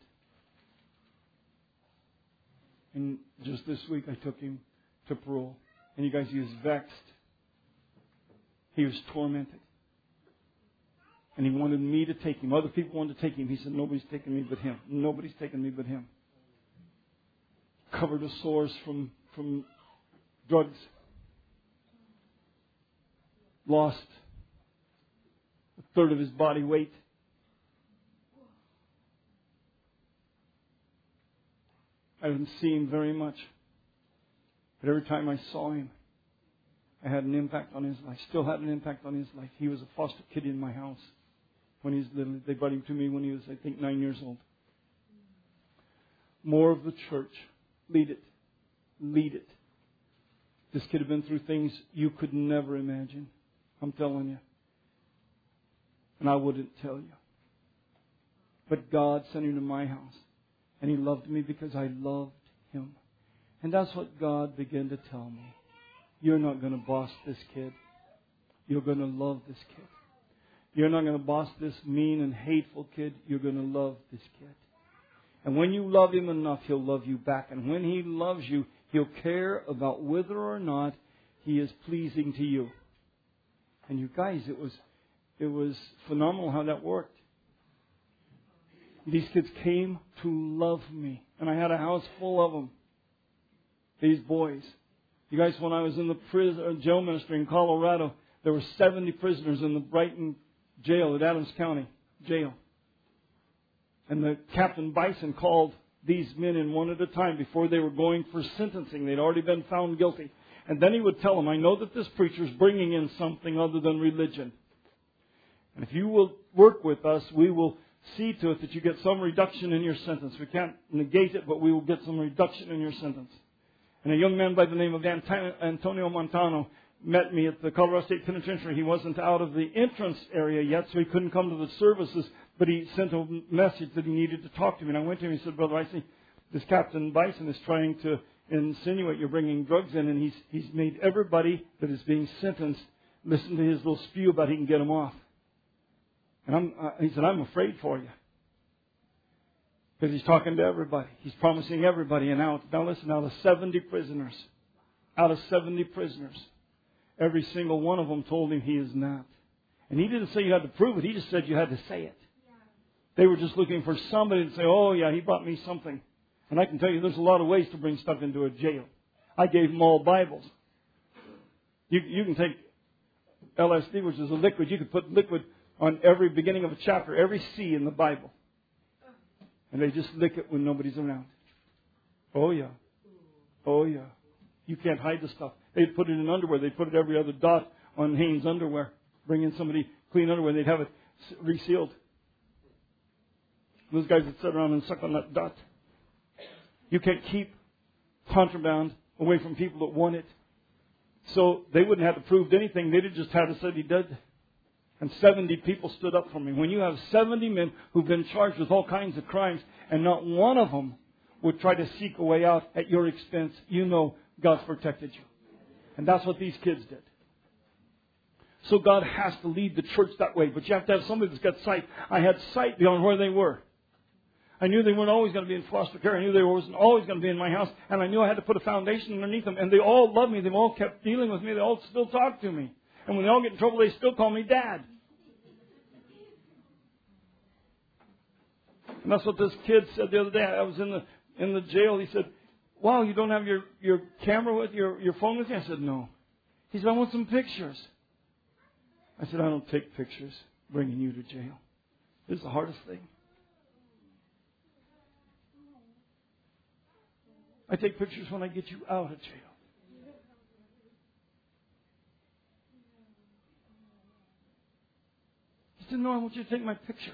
And just this week I took him to parole. And you guys, he was vexed. He was tormented. And he wanted me to take him. Other people wanted to take him. He said, nobody's taking me but him. Nobody's taking me but him. Covered with sores from drugs. Lost a third of his body weight. I didn't see him very much. But every time I saw him, I had an impact on his life. Still had an impact on his life. He was a foster kid in my house. When he's little, they brought him to me when he was, I think, 9 years old. More of the church. Lead it. Lead it. This kid had been through things you could never imagine. I'm telling you. And I wouldn't tell you. But God sent him to my house. And He loved me because I loved him. And that's what God began to tell me. You're not going to boss this kid. You're going to love this kid. You're not going to boss this mean and hateful kid. You're going to love this kid. And when you love him enough, he'll love you back. And when he loves you, he'll care about whether or not he is pleasing to you. And you guys, it was phenomenal how that worked. These kids came to love me. And I had a house full of them. These boys. You guys, when I was in the jail ministry in Colorado, there were 70 prisoners in the Brighton jail at Adams County jail. And the Captain Bison called these men in one at a time before they were going for sentencing. They'd already been found guilty. And then he would tell them, I know that this preacher's bringing in something other than religion. And if you will work with us, we will see to it that you get some reduction in your sentence. We can't negate it, but we will get some reduction in your sentence. And a young man by the name of Antonio Montano met me at the Colorado State Penitentiary. He wasn't out of the entrance area yet, so he couldn't come to the services, but he sent a message that he needed to talk to me. And I went to him and he said, Brother, I see this Captain Bison is trying to insinuate you're bringing drugs in, and he's made everybody that is being sentenced listen to his little spew about he can get them off. And he said, I'm afraid for you. Because he's talking to everybody. He's promising everybody. And now listen, out of 70 prisoners, every single one of them told him he is not. And he didn't say you had to prove it. He just said you had to say it. Yeah. They were just looking for somebody to say, oh, yeah, he brought me something. And I can tell you there's a lot of ways to bring stuff into a jail. I gave them all Bibles. You can take LSD, which is a liquid. You could put liquid on every beginning of a chapter, every C in the Bible. And they just lick it when nobody's around. Oh, yeah. Oh, yeah. You can't hide the stuff. They'd put it in underwear. They'd put it every other dot on Hanes' underwear. Bring in somebody clean underwear, and they'd have it resealed. Those guys would sit around and suck on that dot. You can't keep contraband away from people that want it. So they wouldn't have to prove anything. They'd have just had to say he did. And 70 people stood up for me. When you have 70 men who've been charged with all kinds of crimes, and not one of them would try to seek a way out at your expense, you know God's protected you. And that's what these kids did. So God has to lead the church that way. But you have to have somebody that's got sight. I had sight beyond where they were. I knew they weren't always going to be in foster care. I knew they wasn't always going to be in my house. And I knew I had to put a foundation underneath them. And they all loved me. They all kept dealing with me. They all still talk to me. And when they all get in trouble, they still call me Dad. And that's what this kid said the other day. I was in the jail. He said, "Wow, you don't have your camera with your phone with you?" I said, "No." He said, "I want some pictures." I said, "I don't take pictures bringing you to jail. This is the hardest thing. I take pictures when I get you out of jail." He said, "No, I want you to take my picture."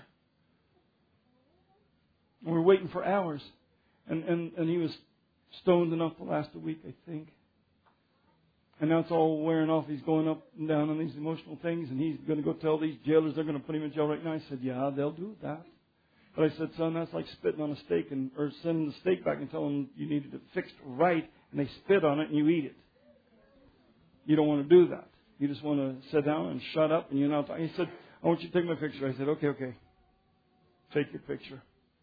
And we were waiting for hours. And he was stoned enough to last a week, I think. And now it's all wearing off. He's going up and down on these emotional things. And he's going to go tell these jailers they're going to put him in jail right now. I said, "Yeah, they'll do that." But I said, "Son, that's like spitting on a steak or sending the steak back and telling them you needed it fixed right. And they spit on it and you eat it. You don't want to do that. You just want to sit down and shut up and you're not talking." He said, "I want you to take my picture." I said, Okay. Take your picture.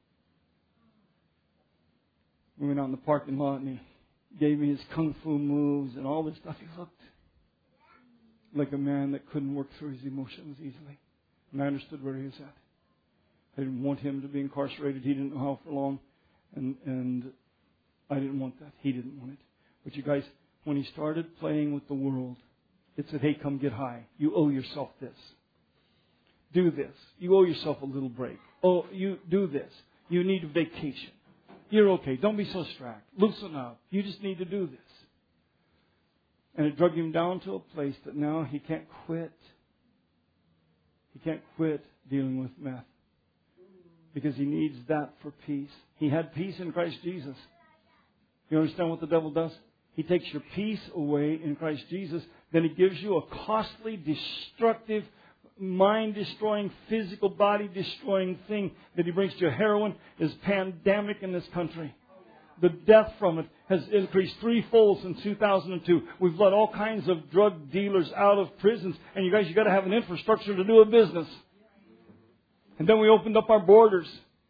We went out in the parking lot and he gave me his kung fu moves and all this stuff. He looked like a man that couldn't work through his emotions easily. And I understood where he was at. I didn't want him to be incarcerated. He didn't know how for long. And I didn't want that. He didn't want it. But you guys, when he started playing with the world, it said, "Hey, come get high. You owe yourself this. Do this. You owe yourself a little break. Oh, you do this. You need a vacation. You're okay. Don't be so strapped. Loosen up. You just need to do this." And it drug him down to a place that now he can't quit. He can't quit dealing with meth. Because he needs that for peace. He had peace in Christ Jesus. You understand what the devil does? He takes your peace away in Christ Jesus. Then he gives you a costly, destructive, mind-destroying, physical, body-destroying thing that he brings to you. Heroin is pandemic in this country. The death from it has increased threefold since 2002. We've let all kinds of drug dealers out of prisons. And you guys, you got to have an infrastructure to do a business. And then we opened up our borders.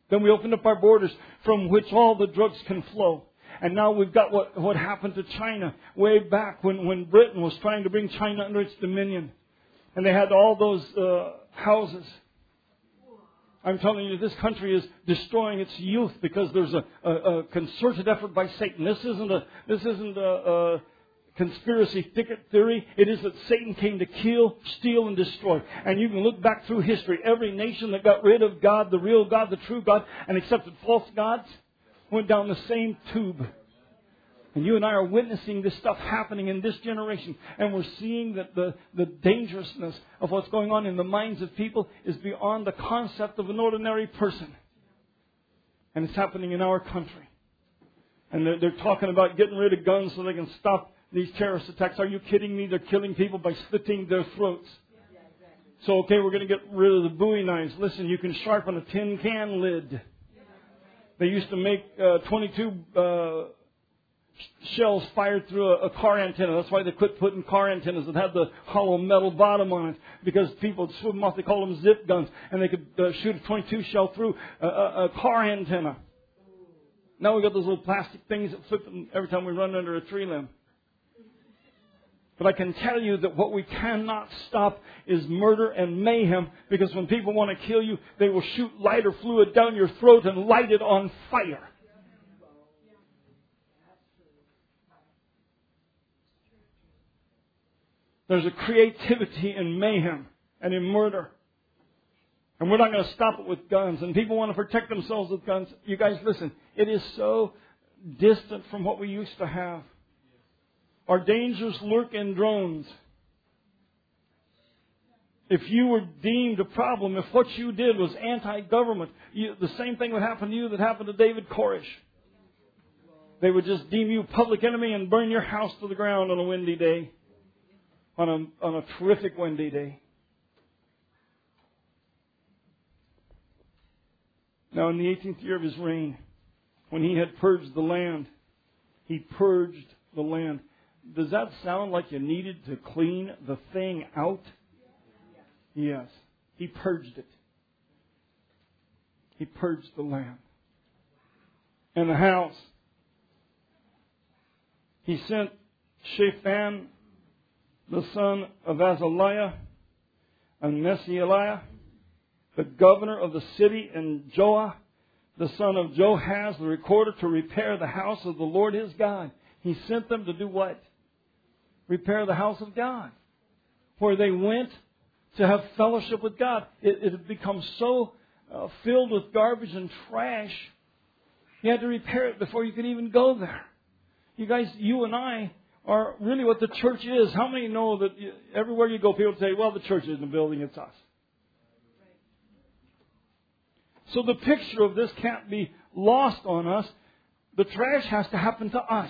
From which all the drugs can flow. And now we've got what happened to China way back when Britain was trying to bring China under its dominion. And they had all those houses. I'm telling you, this country is destroying its youth because there's a concerted effort by Satan. This isn't a conspiracy theory. It is that Satan came to kill, steal, and destroy. And you can look back through history. Every nation that got rid of God, the real God, the true God, and accepted false gods, went down the same tube. And you and I are witnessing this stuff happening in this generation. And we're seeing that the dangerousness of what's going on in the minds of people is beyond the concept of an ordinary person. And it's happening in our country. And they're talking about getting rid of guns so they can stop these terrorist attacks. Are you kidding me? They're killing people by slitting their throats. So, okay, we're going to get rid of the Bowie knives. Listen, you can sharpen a tin can lid. They used to make 22 shells fired through a car antenna. That's why they quit putting car antennas that had the hollow metal bottom on it. Because people would swim them off. They call them zip guns. And they could shoot a 22 shell through a car antenna. Now we've got those little plastic things that flip them every time we run under a tree limb. But I can tell you that what we cannot stop is murder and mayhem. Because when people want to kill you, they will shoot lighter fluid down your throat and light it on fire. There's a creativity in mayhem and in murder. And we're not going to stop it with guns. And people want to protect themselves with guns. You guys, listen. It is so distant from what we used to have. Our dangers lurk in drones. If you were deemed a problem, if what you did was anti-government, the same thing would happen to you that happened to David Koresh. They would just deem you public enemy and burn your house to the ground on a windy day. On a terrific windy day. Now, in the 18th year of his reign, when he had purged the land, he purged the land. Does that sound like you needed to clean the thing out? Yes. He purged it. He purged the land. And the house. He sent Shaphan, the son of Azaliah, and Mesialiah, the governor of the city, and Joah, the son of Johaz, the recorder, to repair the house of the Lord his God. He sent them to do what? Repair the house of God. Where they went to have fellowship with God. It had become so filled with garbage and trash, you had to repair it before you could even go there. You guys, you and I are really what the church is. How many know that everywhere you go, people say, well, the church isn't a building, it's us. So the picture of this can't be lost on us. The trash has to happen to us.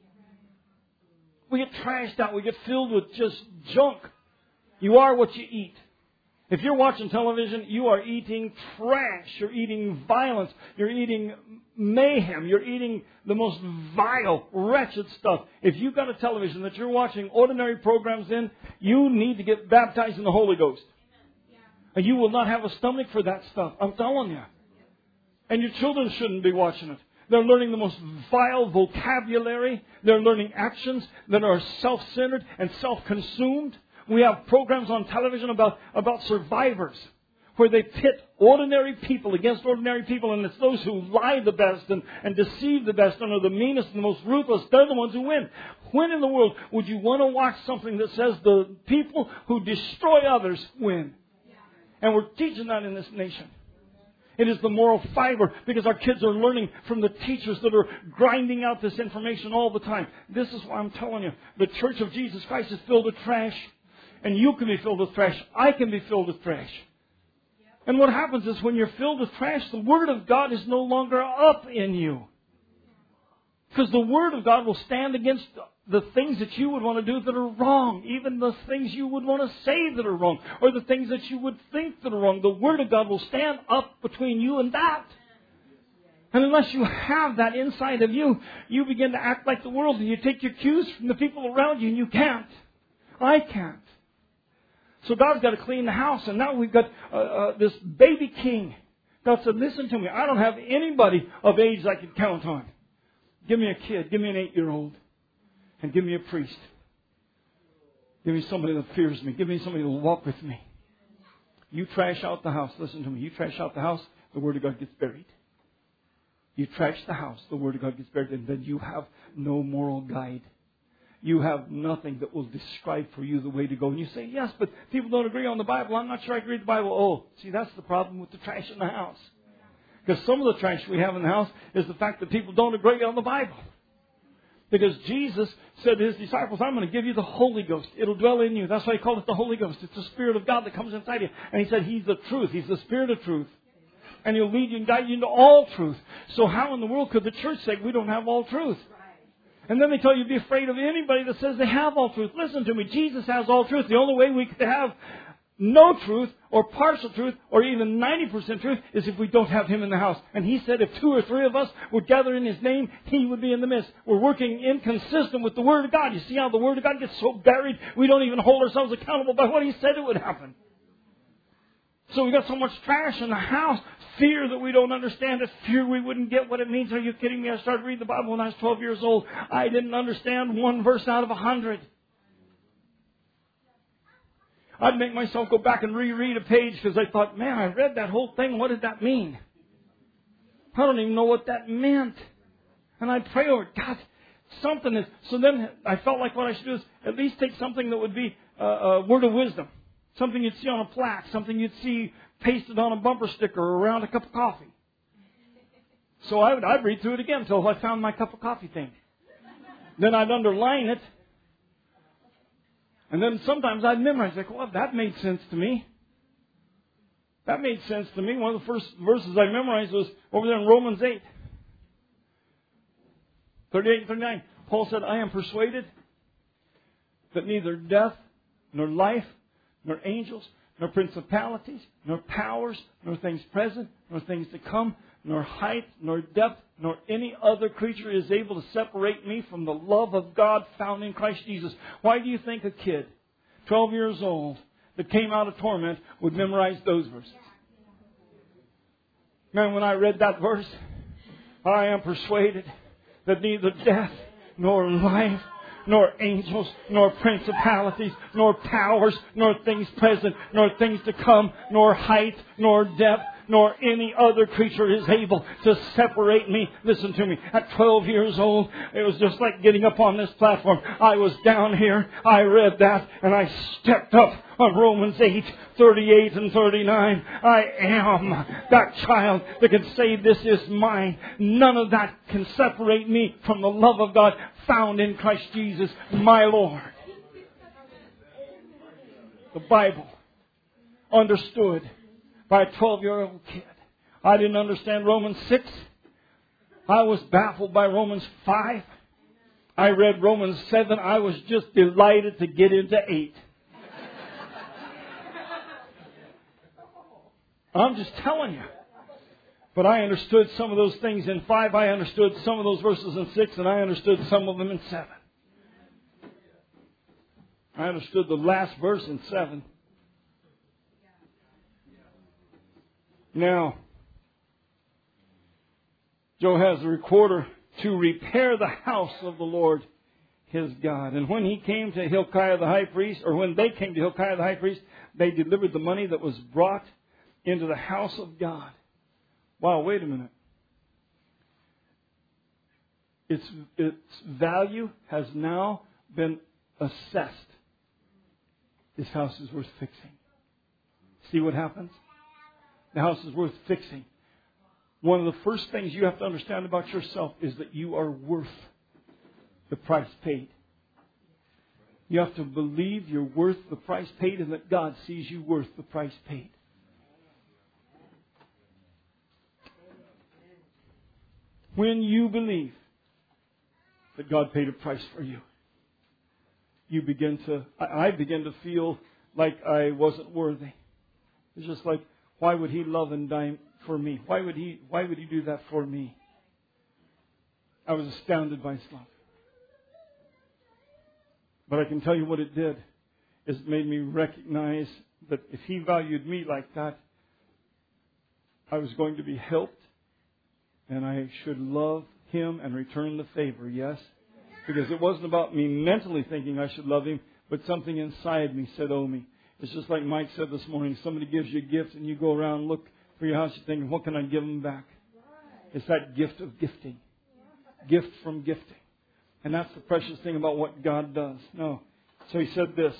We get trashed out. We get filled with just junk. You are what you eat. If you're watching television, you are eating trash. You're eating violence. You're eating mayhem. You're eating the most vile, wretched stuff. If you've got a television that you're watching ordinary programs in, you need to get baptized in the Holy Ghost. And you will not have a stomach for that stuff. I'm telling you. And your children shouldn't be watching it. They're learning the most vile vocabulary. They're learning actions that are self-centered and self-consumed. We have programs on television about survivors, where they pit ordinary people against ordinary people, and it's those who lie the best and deceive the best and are the meanest and the most ruthless. They're the ones who win. When in the world would you want to watch something that says the people who destroy others win? And we're teaching that in this nation. It is the moral fiber, because our kids are learning from the teachers that are grinding out this information all the time. This is why I'm telling you, the Church of Jesus Christ is filled with trash. And you can be filled with trash. I can be filled with trash. And what happens is when you're filled with trash, the Word of God is no longer up in you. Because the Word of God will stand against the things that you would want to do that are wrong. Even the things you would want to say that are wrong. Or the things that you would think that are wrong. The Word of God will stand up between you and that. And unless you have that inside of you, you begin to act like the world. And you take your cues from the people around you, and you can't. I can't. So God's got to clean the house. And now we've got this baby king. God said, listen to me. I don't have anybody of age I can count on. Give me a kid. Give me an 8-year-old. And give me a priest. Give me somebody that fears me. Give me somebody that will walk with me. You trash out the house. Listen to me. You trash out the house, the Word of God gets buried. You trash the house, the Word of God gets buried. And then you have no moral guide. You have nothing that will describe for you the way to go. And you say, yes, but people don't agree on the Bible. I'm not sure I agree with the Bible. Oh, see, that's the problem with the trash in the house. Because some of the trash we have in the house is the fact that people don't agree on the Bible. Because Jesus said to His disciples, I'm going to give you the Holy Ghost. It'll dwell in you. That's why He called it the Holy Ghost. It's the Spirit of God that comes inside you. And He said He's the truth. He's the Spirit of truth. And He'll lead you and guide you into all truth. So how in the world could the church say we don't have all truth? And then they tell you to be afraid of anybody that says they have all truth. Listen to me. Jesus has all truth. The only way we could have no truth or partial truth or even 90% truth is if we don't have Him in the house. And He said if 2 or 3 of us would gather in His name, He would be in the midst. We're working inconsistent with the Word of God. You see how the Word of God gets so buried, we don't even hold ourselves accountable by what He said it would happen. So we've got so much trash in the house. Fear that we don't understand it. Fear we wouldn't get what it means. Are you kidding me? I started reading the Bible when I was 12 years old. I didn't understand 1 verse out of 100. I'd make myself go back and reread a page because I thought, man, I read that whole thing. What did that mean? I don't even know what that meant. And I'd pray over it. God, something is. So then I felt like what I should do is at least take something that would be a word of wisdom. Something you'd see on a plaque. Something you'd see pasted on a bumper sticker or around a cup of coffee. So I'd read through it again until I found my cup of coffee thing. Then I'd underline it. And then sometimes I'd memorize. Like, well, that made sense to me. That made sense to me. One of the first verses I memorized was over there in Romans 8. 38 and 39. Paul said, I am persuaded that neither death, nor life, nor angels, nor principalities, nor powers, nor things present, nor things to come, nor height, nor depth, nor any other creature is able to separate me from the love of God found in Christ Jesus. Why do you think a kid, 12 years old, that came out of torment would memorize those verses? Man, when I read that verse, I am persuaded that neither death, nor life, nor angels, nor principalities, nor powers, nor things present, nor things to come, nor height, nor depth, nor any other creature is able to separate me. Listen to me. At 12 years old, it was just like getting up on this platform. I was down here. I read that and I stepped up on Romans 8, 38 and 39. I am that child that can say this is mine. None of that can separate me from the love of God found in Christ Jesus, my Lord. The Bible understood by a 12-year-old kid. I didn't understand Romans 6. I was baffled by Romans 5. I read Romans 7. I was just delighted to get into 8. I'm just telling you. But I understood some of those things in 5. I understood some of those verses in 6. And I understood some of them in 7. I understood the last verse in 7. Now, Joe has a recorder to repair the house of the Lord his God. And when he came to Hilkiah the high priest, or when they came to Hilkiah the high priest, they delivered the money that was brought into the house of God. Wow, wait a minute. Its value has now been assessed. This house is worth fixing. See what happens? The house is worth fixing. One of the first things you have to understand about yourself is that you are worth the price paid. You have to believe you're worth the price paid and that God sees you worth the price paid. When you believe that God paid a price for you, I begin to feel like I wasn't worthy. It's just like, why would He love and die for me? Why would He do that for me? I was astounded by His love. But I can tell you what it did is it made me recognize that if He valued me like that, I was going to be helped and I should love Him and return the favor, yes? Because it wasn't about me mentally thinking I should love Him, but something inside me said, oh me. It's just like Mike said this morning. Somebody gives you a gift and you go around and look for your house. You're thinking, what can I give them back? It's that gift of gifting. Gift from gifting. And that's the precious thing about what God does. No. So he said this.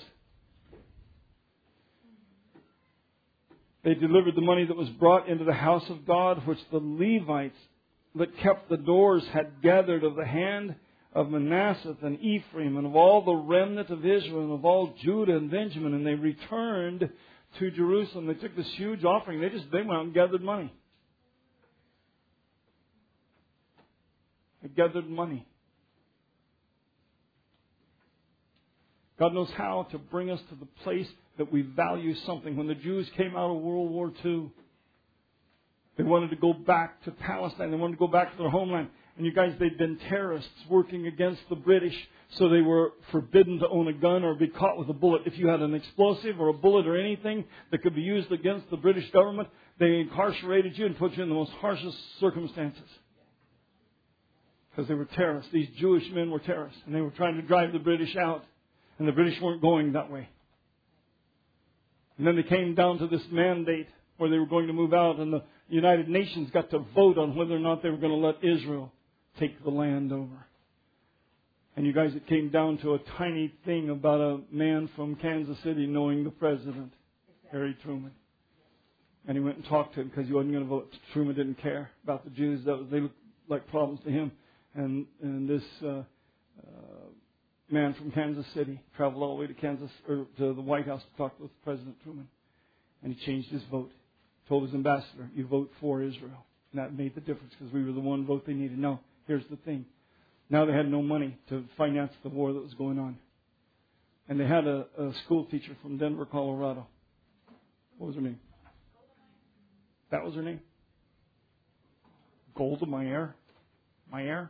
They delivered the money that was brought into the house of God, which the Levites that kept the doors had gathered of the hand of Manasseh and Ephraim and of all the remnant of Israel and of all Judah and Benjamin. And they returned to Jerusalem. They took this huge offering. They went out and gathered money. They gathered money. God knows how to bring us to the place that we value something. When the Jews came out of World War II, they wanted to go back to Palestine. They wanted to go back to their homeland. And you guys, they'd been terrorists working against the British, so they were forbidden to own a gun or be caught with a bullet. If you had an explosive or a bullet or anything that could be used against the British government, they incarcerated you and put you in the most harshest circumstances. Because they were terrorists. These Jewish men were terrorists. And they were trying to drive the British out. And the British weren't going that way. And then they came down to this mandate where they were going to move out. And the United Nations got to vote on whether or not they were going to let Israel take the land over. And you guys, it came down to a tiny thing about a man from Kansas City knowing the president, Harry Truman. And he went and talked to him because he wasn't going to vote. Truman didn't care about the Jews. They looked like problems to him. And this man from Kansas City traveled all the way to to the White House to talk with President Truman. And he changed his vote. Told his ambassador, you vote for Israel. And that made the difference because we were the one vote they needed. Now, here's the thing. Now they had no money to finance the war that was going on. And they had a school teacher from Denver, Colorado. What was her name? That was her name? Golda Meir? Meir?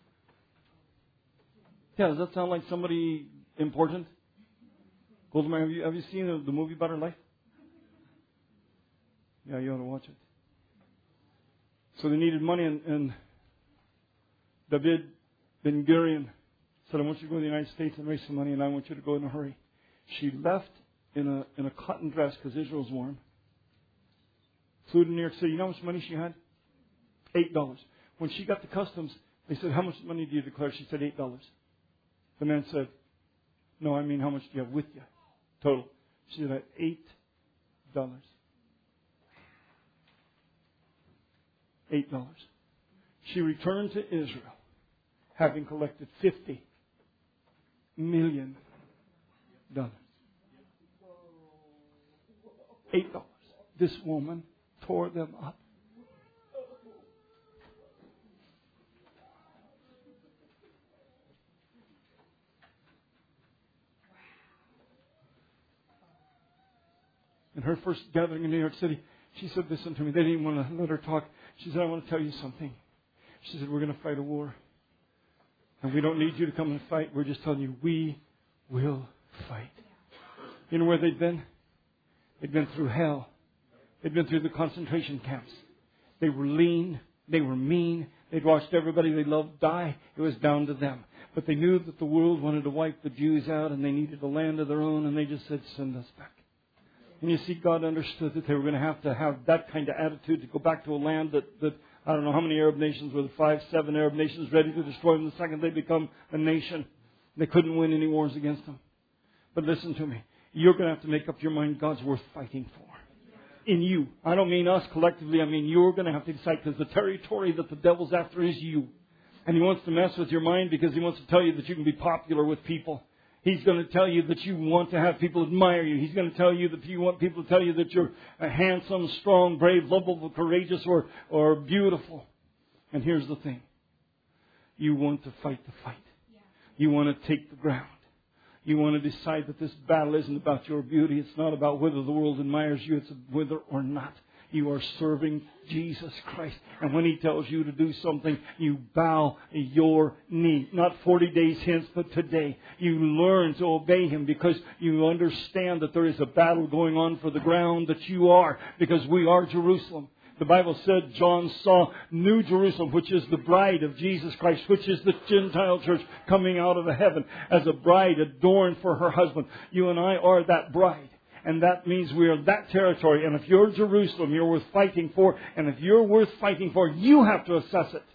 Yeah, does that sound like somebody important? Golda Meir, have you seen the movie about her life? Yeah, you ought to watch it. So they needed money, and David Ben Gurion said, I want you to go to the United States and raise some money, and I want you to go in a hurry. She left in a cotton dress because Israel's warm. Flew to New York City. You know how much money she had? $8. When she got to customs, they said, how much money do you declare? She said, $8. The man said, no, I mean, how much do you have with you? Total. She said, $8. $8. She returned to Israel, having collected $50 million. $8. This woman tore them up. In her first gathering in New York City, she said, listen to me. They didn't want to let her talk. She said, I want to tell you something. She said, we're going to fight a war. And we don't need you to come and fight. We're just telling you, we will fight. You know where they'd been? They'd been through hell. They'd been through the concentration camps. They were lean. They were mean. They'd watched everybody they loved die. It was down to them. But they knew that the world wanted to wipe the Jews out and they needed a land of their own, and they just said, send us back. And you see, God understood that they were going to have that kind of attitude to go back to a land that I don't know how many Arab nations were, 5, 7 Arab nations ready to destroy them the second they become a nation. They couldn't win any wars against them. But listen to me. You're going to have to make up your mind God's worth fighting for. In you. I don't mean us collectively. I mean you're going to have to decide, because the territory that the devil's after is you. And he wants to mess with your mind because he wants to tell you that you can be popular with people. He's going to tell you that you want to have people admire you. He's going to tell you that you want people to tell you that you're a handsome, strong, brave, lovable, courageous, or beautiful. And here's the thing. You want to fight the fight. You want to take the ground. You want to decide that this battle isn't about your beauty. It's not about whether the world admires you. It's whether or not you are serving Jesus Christ. And when He tells you to do something, you bow your knee. Not 40 days hence, but today. You learn to obey Him because you understand that there is a battle going on for the ground that you are. Because we are Jerusalem. The Bible said John saw New Jerusalem, which is the bride of Jesus Christ, which is the Gentile church coming out of heaven as a bride adorned for her husband. You and I are that bride. And that means we are that territory. And if you're Jerusalem, you're worth fighting for. And if you're worth fighting for, you have to assess it.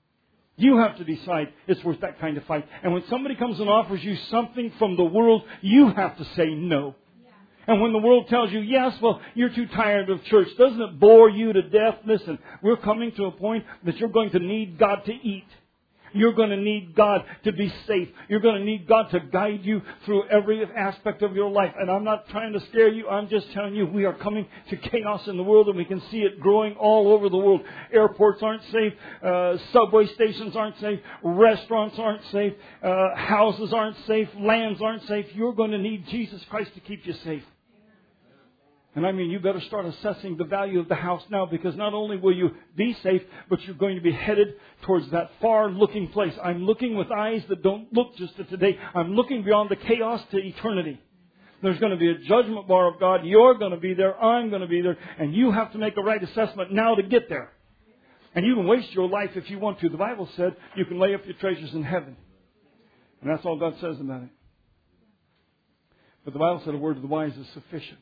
You have to decide it's worth that kind of fight. And when somebody comes and offers you something from the world, you have to say no. And when the world tells you, yes, well, you're too tired of church, doesn't it bore you to death? Listen, we're coming to a point that you're going to need God to eat. You're going to need God to be safe. You're going to need God to guide you through every aspect of your life. And I'm not trying to scare you. I'm just telling you we are coming to chaos in the world, and we can see it growing all over the world. Airports aren't safe. Subway stations aren't safe. Restaurants aren't safe. Houses aren't safe. Lands aren't safe. You're going to need Jesus Christ to keep you safe. And I mean, you better start assessing the value of the house now, because not only will you be safe, but you're going to be headed towards that far-looking place. I'm looking with eyes that don't look just to today. I'm looking beyond the chaos to eternity. There's going to be a judgment bar of God. You're going to be there. I'm going to be there. And you have to make a right assessment now to get there. And you can waste your life if you want to. The Bible said you can lay up your treasures in heaven. And that's all God says about it. But the Bible said a word of the wise is sufficient.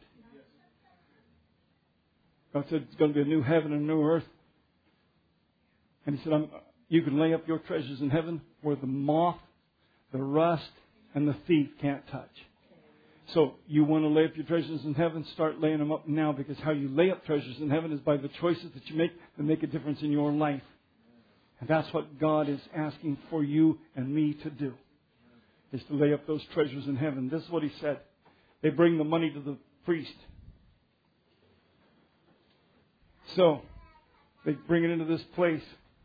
God said it's going to be a new heaven and a new earth. And He said, you can lay up your treasures in heaven where the moth, the rust and the thief can't touch. So you want to lay up your treasures in heaven, start laying them up now, because how you lay up treasures in heaven is by the choices that you make that make a difference in your life. And that's what God is asking for you and me to do, is to lay up those treasures in heaven. This is what He said. They bring the money to the priest. So they bring it into this place.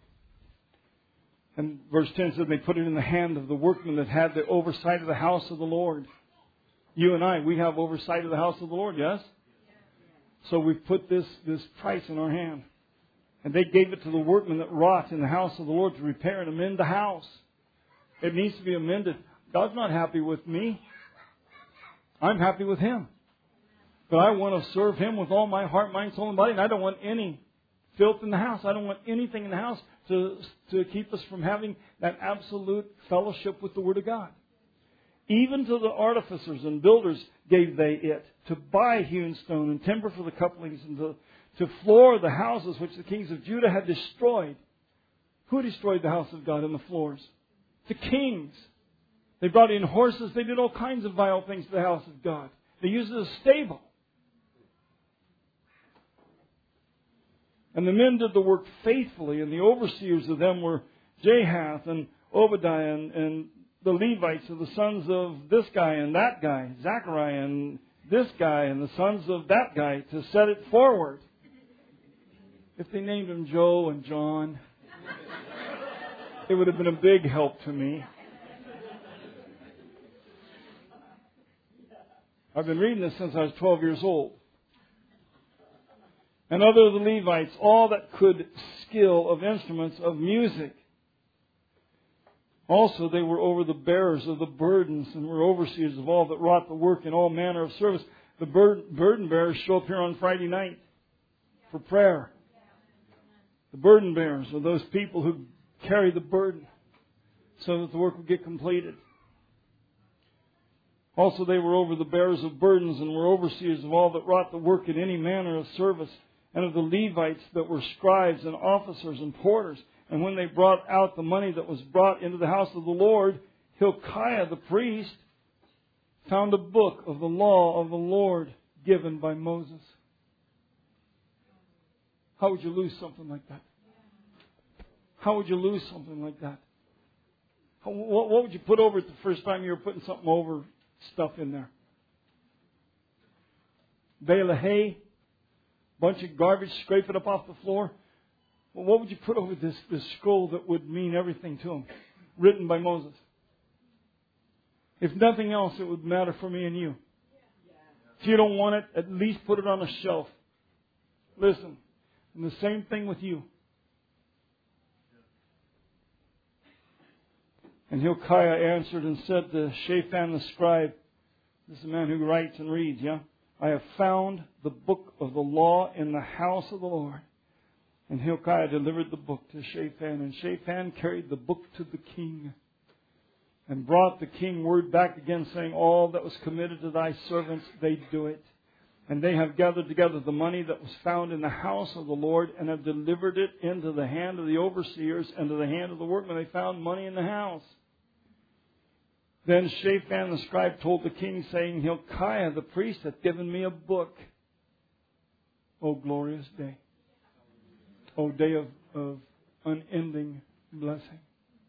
And verse 10 said they put it in the hand of the workman that had the oversight of the house of the Lord. You and I, we have oversight of the house of the Lord, yes? So we put this price in our hand. And they gave it to the workman that wrought in the house of the Lord to repair and amend the house. It needs to be amended. God's not happy with me. I'm happy with Him. But I want to serve Him with all my heart, mind, soul, and body. And I don't want any filth in the house. I don't want anything in the house to keep us from having that absolute fellowship with the Word of God. Even to the artificers and builders gave they it, to buy hewn stone and timber for the couplings, and to floor the houses which the kings of Judah had destroyed. Who destroyed the house of God and the floors? The kings. They brought in horses. They did all kinds of vile things to the house of God. They used it as a stable. And the men did the work faithfully, and the overseers of them were Jahath and Obadiah and the Levites of the sons of this guy and that guy, Zechariah and this guy and the sons of that guy, to set it forward. If they named them Joe and John, it would have been a big help to me. I've been reading this since I was 12 years old. And other of the Levites, all that could skill of instruments of music. Also they were over the bearers of the burdens, and were overseers of all that wrought the work in all manner of service. The burden bearers show up here on Friday night for prayer. The burden bearers are those people who carry the burden so that the work will get completed. Also they were over the bearers of burdens, and were overseers of all that wrought the work in any manner of service, and of the Levites that were scribes and officers and porters. And when they brought out the money that was brought into the house of the Lord, Hilkiah the priest found a book of the law of the Lord given by Moses. How would you lose something like that? How would you lose something like that? What would you put over it the first time you were putting something over stuff in there? Bale of hay? Bunch of garbage, scrape it up off the floor? Well, what would you put over this scroll that would mean everything to him? Written by Moses. If nothing else, it would matter for me and you. If you don't want it, at least put it on a shelf. Listen, and the same thing with you. And Hilkiah answered and said to Shaphan the scribe, this is a man who writes and reads, yeah? I have found the book of the law in the house of the Lord. And Hilkiah delivered the book to Shaphan, and Shaphan carried the book to the king, and brought the king word back again, saying, all that was committed to thy servants, they do it. And they have gathered together the money that was found in the house of the Lord, and have delivered it into the hand of the overseers, and to the hand of the workmen. They found money in the house. Then Shaphan the scribe told the king, saying, Hilkiah the priest hath given me a book. O glorious day. O day of unending blessing.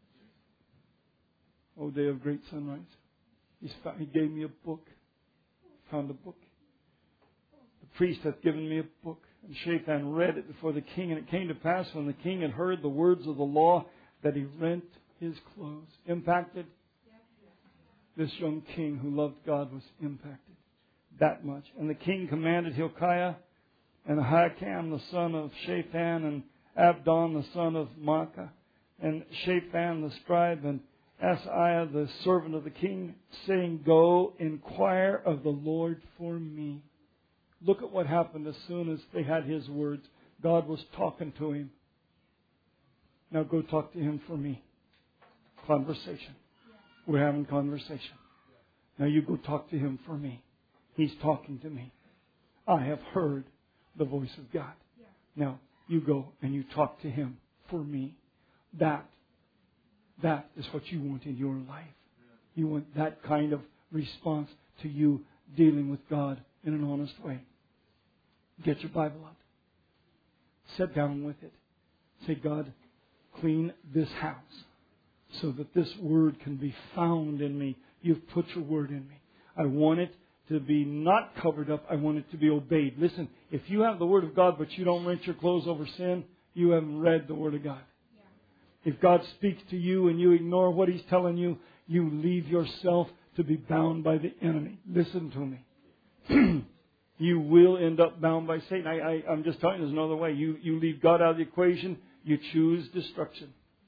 O day of great sunrise. He gave me a book. Found a book. The priest hath given me a book. And Shaphan read it before the king. And it came to pass when the king had heard the words of the law that he rent his clothes. Impacted. This young king who loved God was impacted that much. And the king commanded Hilkiah and Ahikam the son of Shaphan, and Abdon the son of Maacah, and Shaphan the scribe, and Asaiah the servant of the king, saying, go, inquire of the Lord for me. Look at what happened as soon as they had his words. God was talking to him. Now go talk to him for me. Conversation. We're having conversation. Now you go talk to him for me. He's talking to me. I have heard the voice of God. Now you go and you talk to him for me. That is what you want in your life. You want that kind of response to you dealing with God in an honest way. Get your Bible out. Sit down with it. Say, God, clean this house so that this Word can be found in me. You've put your Word in me. I want it to be not covered up. I want it to be obeyed. Listen, if you have the Word of God but you don't rent your clothes over sin, you haven't read the Word of God. If God speaks to you and you ignore what He's telling you, you leave yourself to be bound by the enemy. Listen to me. You will end up bound by Satan. I'm just telling you, there's no other way. You leave God out of the equation, you choose destruction.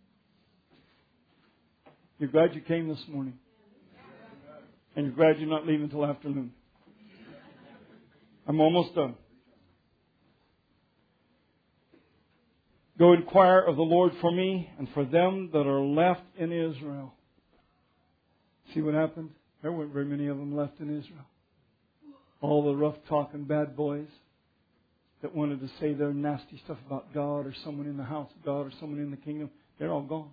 You're glad you came this morning. And you're glad you're not leaving until afternoon. I'm almost done. Go inquire of the Lord for me and for them that are left in Israel. See what happened? There weren't very many of them left in Israel. All the rough talking bad boys that wanted to say their nasty stuff about God or someone in the house of God or someone in the kingdom, they're all gone.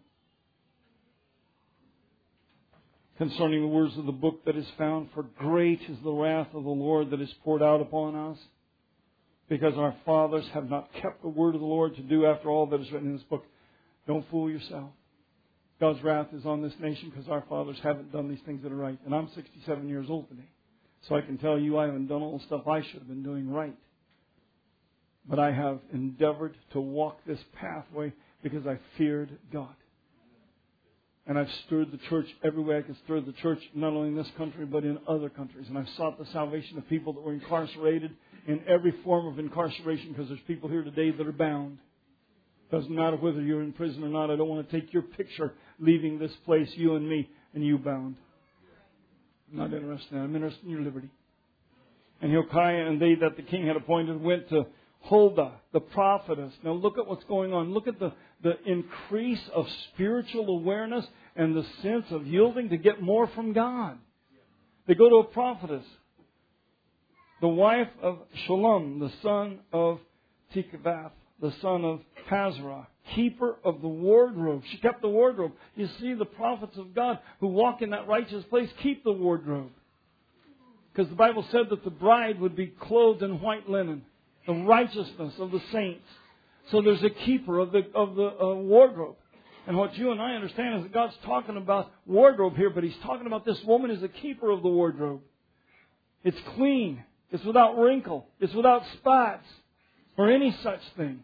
Concerning the words of the book that is found, for great is the wrath of the Lord that is poured out upon us, because our fathers have not kept the word of the Lord to do after all that is written in this book. Don't fool yourself. God's wrath is on this nation because our fathers haven't done these things that are right. And I'm 67 years old today. So I can tell you I haven't done all the stuff I should have been doing right. But I have endeavored to walk this pathway because I feared God. And I've stirred the church every way I can stir the church, not only in this country, but in other countries. And I've sought the salvation of people that were incarcerated in every form of incarceration, because there's people here today that are bound. Doesn't matter whether you're in prison or not. I don't want to take your picture leaving this place, you and me, and you bound. I'm not interested in that. I'm interested in your liberty. And Hilkiah and they that the king had appointed went to Huldah, the prophetess. Now look at what's going on. Look at the increase of spiritual awareness and the sense of yielding to get more from God. They go to a prophetess, the wife of Shallum, the son of Tikvath, the son of Hazarah, keeper of the wardrobe. She kept the wardrobe. You see, the prophets of God who walk in that righteous place keep the wardrobe. Because the Bible said that the bride would be clothed in white linen, the righteousness of the saints. So there's a keeper of the wardrobe. And what you and I understand is that God's talking about wardrobe here, but He's talking about this woman as a keeper of the wardrobe. It's clean. It's without wrinkle. It's without spots or any such thing.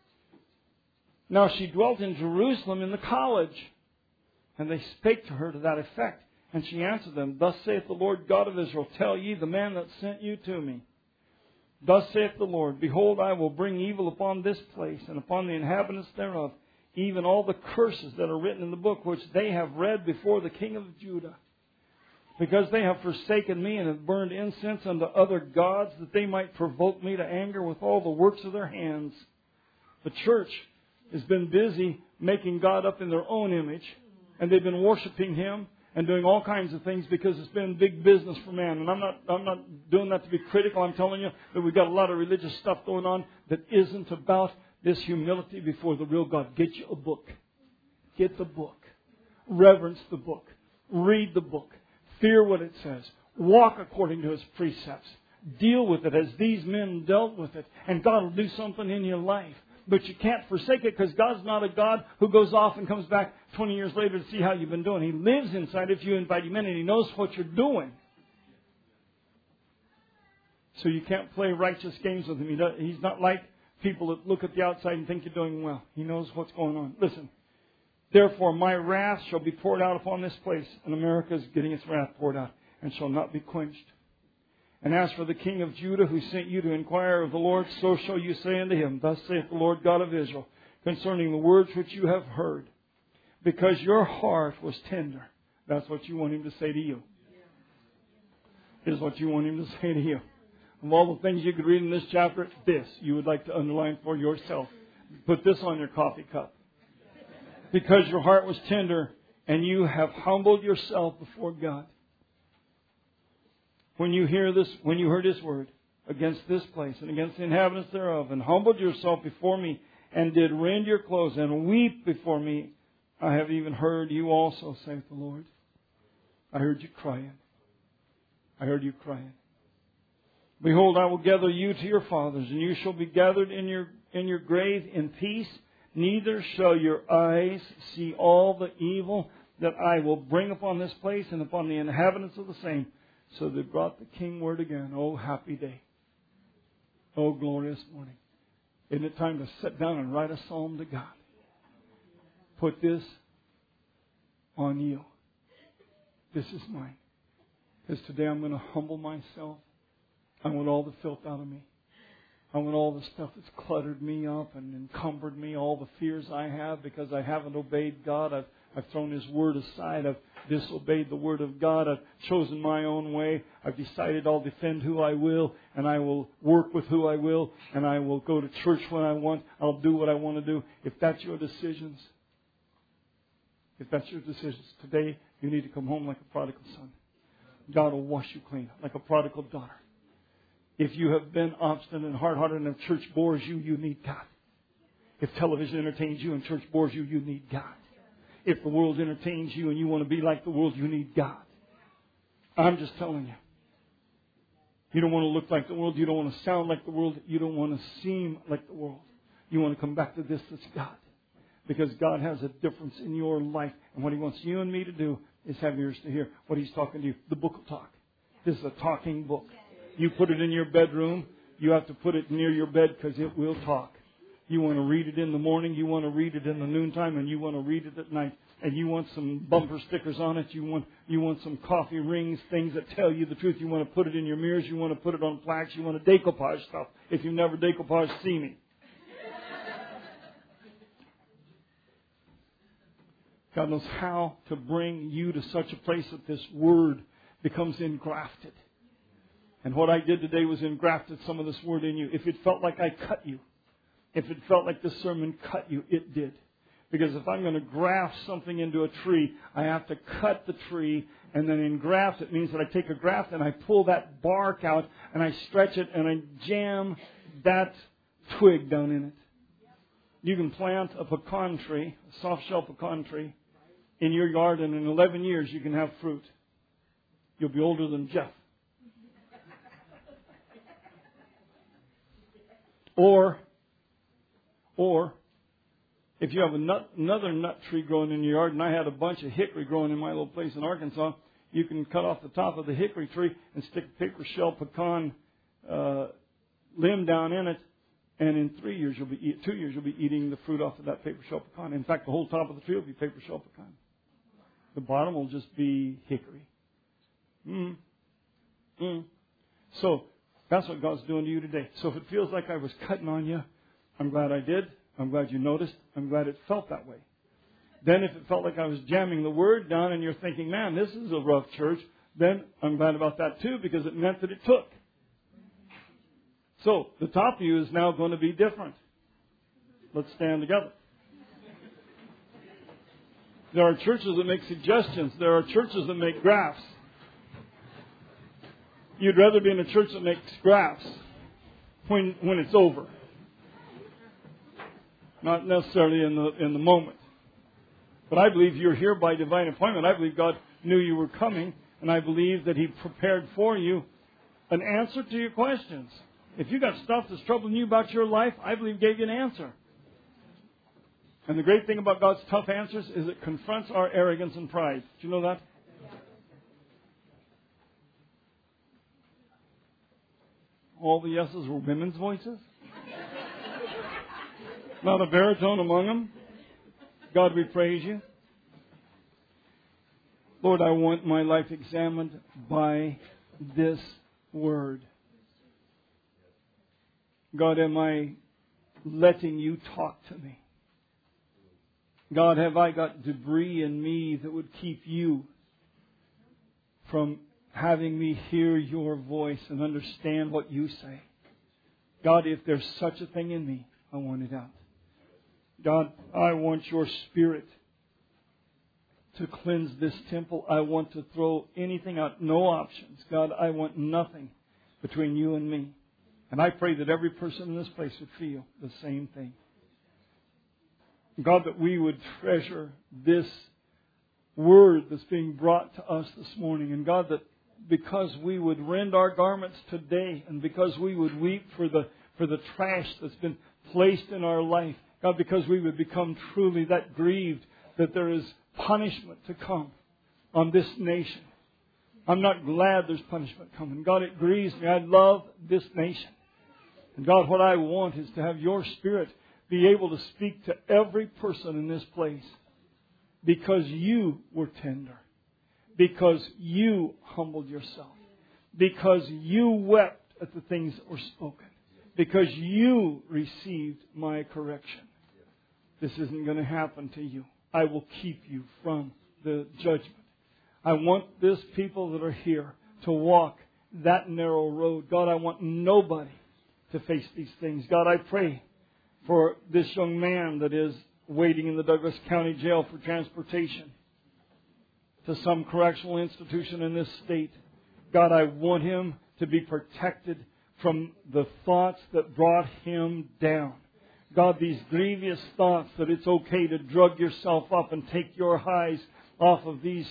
Now she dwelt in Jerusalem in the college, and they spake to her to that effect. And she answered them, Thus saith the Lord God of Israel, Tell ye the man that sent you to me. Thus saith the Lord, Behold, I will bring evil upon this place, and upon the inhabitants thereof, even all the curses that are written in the book, which they have read before the king of Judah. Because they have forsaken me, and have burned incense unto other gods, that they might provoke me to anger with all the works of their hands. The church has been busy making God up in their own image, and they've been worshiping Him and doing all kinds of things because it's been big business for man. And I'm not doing that to be critical. I'm telling you that we've got a lot of religious stuff going on that isn't about this humility before the real God. Get you a book. Get the book. Reverence the book. Read the book. Fear what it says. Walk according to His precepts. Deal with it as these men dealt with it. And God will do something in your life. But you can't forsake it, because God's not a God who goes off and comes back 20 years later to see how you've been doing. He lives inside if you invite Him in, and He knows what you're doing. So you can't play righteous games with Him. He's not like people that look at the outside and think you're doing well. He knows what's going on. Listen. Therefore my wrath shall be poured out upon this place, and America is getting its wrath poured out, and shall not be quenched. And as for the king of Judah, who sent you to inquire of the Lord, so shall you say unto him, Thus saith the Lord God of Israel, concerning the words which you have heard, because your heart was tender. That's what you want Him to say to you. Is what you want Him to say to you. Of all the things you could read in this chapter, this you would like to underline for yourself. Put this on your coffee cup. Because your heart was tender, and you have humbled yourself before God. When you heard His word against this place and against the inhabitants thereof, and humbled yourself before me, and did rend your clothes and weep before me, I have even heard you also, saith the Lord. I heard you crying. I heard you crying. Behold, I will gather you to your fathers, and you shall be gathered in your grave in peace. Neither shall your eyes see all the evil that I will bring upon this place and upon the inhabitants of the same. So they brought the king word again. Oh, happy day. Oh, glorious morning. Isn't it time to sit down and write a psalm to God? Put this on you. This is mine. Because today I'm going to humble myself. I want all the filth out of me. I want all the stuff that's cluttered me up and encumbered me, all the fears I have because I haven't obeyed God. I've thrown His Word aside. I've disobeyed the Word of God. I've chosen my own way. I've decided I'll defend who I will, and I will work with who I will, and I will go to church when I want. I'll do what I want to do. If that's your decisions, today you need to come home like a prodigal son. God will wash you clean like a prodigal daughter. If you have been obstinate and hard-hearted and if church bores you, you need God. If television entertains you and church bores you, you need God. If the world entertains you and you want to be like the world, you need God. I'm just telling you. You don't want to look like the world. You don't want to sound like the world. You don't want to seem like the world. You want to come back to this that's God. Because God has a difference in your life. And what He wants you and me to do is have ears to hear what He's talking to you. The book will talk. This is a talking book. You put it in your bedroom. You have to put it near your bed because it will talk. You want to read it in the morning. You want to read it in the noontime. And you want to read it at night. And you want some bumper stickers on it. You want some coffee rings, things that tell you the truth. You want to put it in your mirrors. You want to put it on plaques. You want to decoupage stuff. If you've never decoupaged, see me. God knows how to bring you to such a place that this Word becomes engrafted. And what I did today was engrafted some of this Word in you. If it felt like I cut you, if it felt like this sermon cut you, it did. Because if I'm going to graft something into a tree, I have to cut the tree and then engraft. It means that I take a graft and I pull that bark out and I stretch it and I jam that twig down in it. You can plant a pecan tree, a soft-shell pecan tree, in your yard, and in 11 years you can have fruit. You'll be older than Jeff. Or if you have another nut tree growing in your yard, and I had a bunch of hickory growing in my little place in Arkansas, you can cut off the top of the hickory tree and stick a paper shell pecan limb down in it, and in 2 years you'll be eating the fruit off of that paper shell pecan. In fact, the whole top of the tree will be paper shell pecan. The bottom will just be hickory. So that's what God's doing to you today. So if it feels like I was cutting on you, I'm glad I did. I'm glad you noticed. I'm glad it felt that way. Then if it felt like I was jamming the Word down and you're thinking, man, this is a rough church, then I'm glad about that too, because it meant that it took. So the top view is now going to be different. Let's stand together. There are churches that make suggestions. There are churches that make graphs. You'd rather be in a church that makes graphs when it's over. Not necessarily in the moment. But I believe you're here by divine appointment. I believe God knew you were coming, and I believe that He prepared for you an answer to your questions. If you got stuff that's troubling you about your life, I believe He gave you an answer. And the great thing about God's tough answers is it confronts our arrogance and pride. Do you know that? All the yeses were women's voices. Not a baritone among them. God, we praise you. Lord, I want my life examined by this Word. God, am I letting you talk to me? God, have I got debris in me that would keep you from having me hear your voice and understand what you say? God, if there's such a thing in me, I want it out. God, I want your Spirit to cleanse this temple. I want to throw anything out, no options. God, I want nothing between you and me. And I pray that every person in this place would feel the same thing. God, that we would treasure this word that's being brought to us this morning. And God, that because we would rend our garments today and because we would weep for the trash that's been placed in our life, God, because we would become truly that grieved that there is punishment to come on this nation. I'm not glad there's punishment coming. God, it grieves me. I love this nation. And God, what I want is to have your Spirit be able to speak to every person in this place because you were tender, because you humbled yourself, because you wept at the things that were spoken, because you received my correction. This isn't going to happen to you. I will keep you from the judgment. I want this people that are here to walk that narrow road. God, I want nobody to face these things. God, I pray for this young man that is waiting in the Douglas County Jail for transportation to some correctional institution in this state. God, I want him to be protected from the thoughts that brought him down. God, these grievous thoughts that it's okay to drug yourself up and take your highs off of these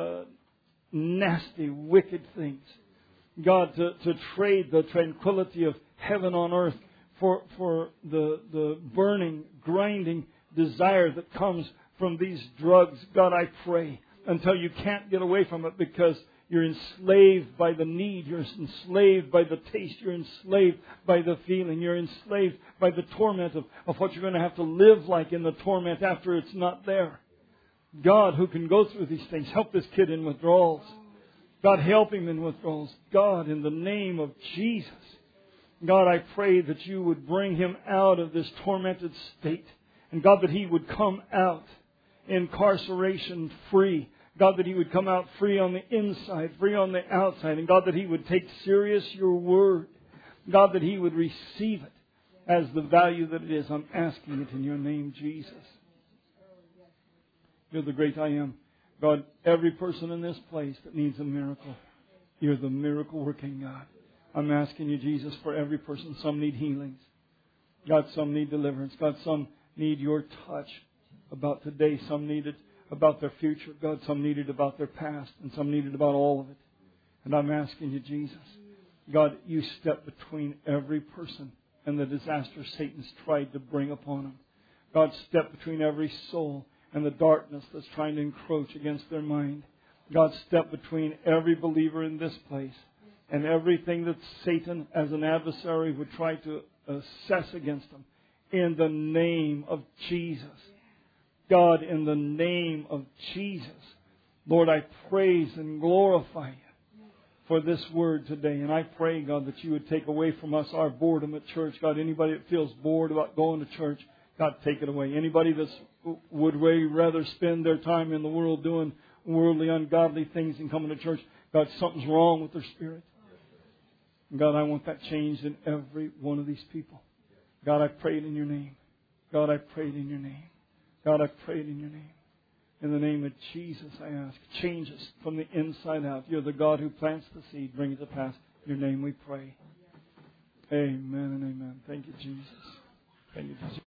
nasty, wicked things. God, to trade the tranquility of heaven on earth for the burning, grinding desire that comes from these drugs. God, I pray until you can't get away from it because you're enslaved by the need. You're enslaved by the taste. You're enslaved by the feeling. You're enslaved by the torment of what you're going to have to live like in the torment after it's not there. God, who can go through these things, help this kid in withdrawals. God, help him in withdrawals. God, in the name of Jesus. God, I pray that you would bring him out of this tormented state. And God, that he would come out incarceration free. God, that he would come out free on the inside, free on the outside. And God, that he would take serious your word. God, that he would receive it as the value that it is. I'm asking it in your name, Jesus. You're the great I am. God, every person in this place that needs a miracle, you're the miracle working God. I'm asking you, Jesus, for every person. Some need healings. God, some need deliverance. God, some need your touch about today. Some need it about their future. God, some need it about their past. And some need it about all of it. And I'm asking you, Jesus, God, you step between every person and the disaster Satan's tried to bring upon them. God, step between every soul and the darkness that's trying to encroach against their mind. God, step between every believer in this place and everything that Satan as an adversary would try to assess against them. In the name of Jesus. God, in the name of Jesus. Lord, I praise and glorify you for this word today. And I pray, God, that you would take away from us our boredom at church. God, anybody that feels bored about going to church, God, take it away. Anybody that would way rather spend their time in the world doing worldly, ungodly things than coming to church, God, something's wrong with their spirit. And God, I want that changed in every one of these people. God, I pray it in your name. God, I pray it in your name. God, I pray it in your name. In the name of Jesus, I ask, change us from the inside out. You're the God who plants the seed. Bring it to pass. In your name we pray. Amen and amen. Thank you, Jesus. Thank you, Jesus.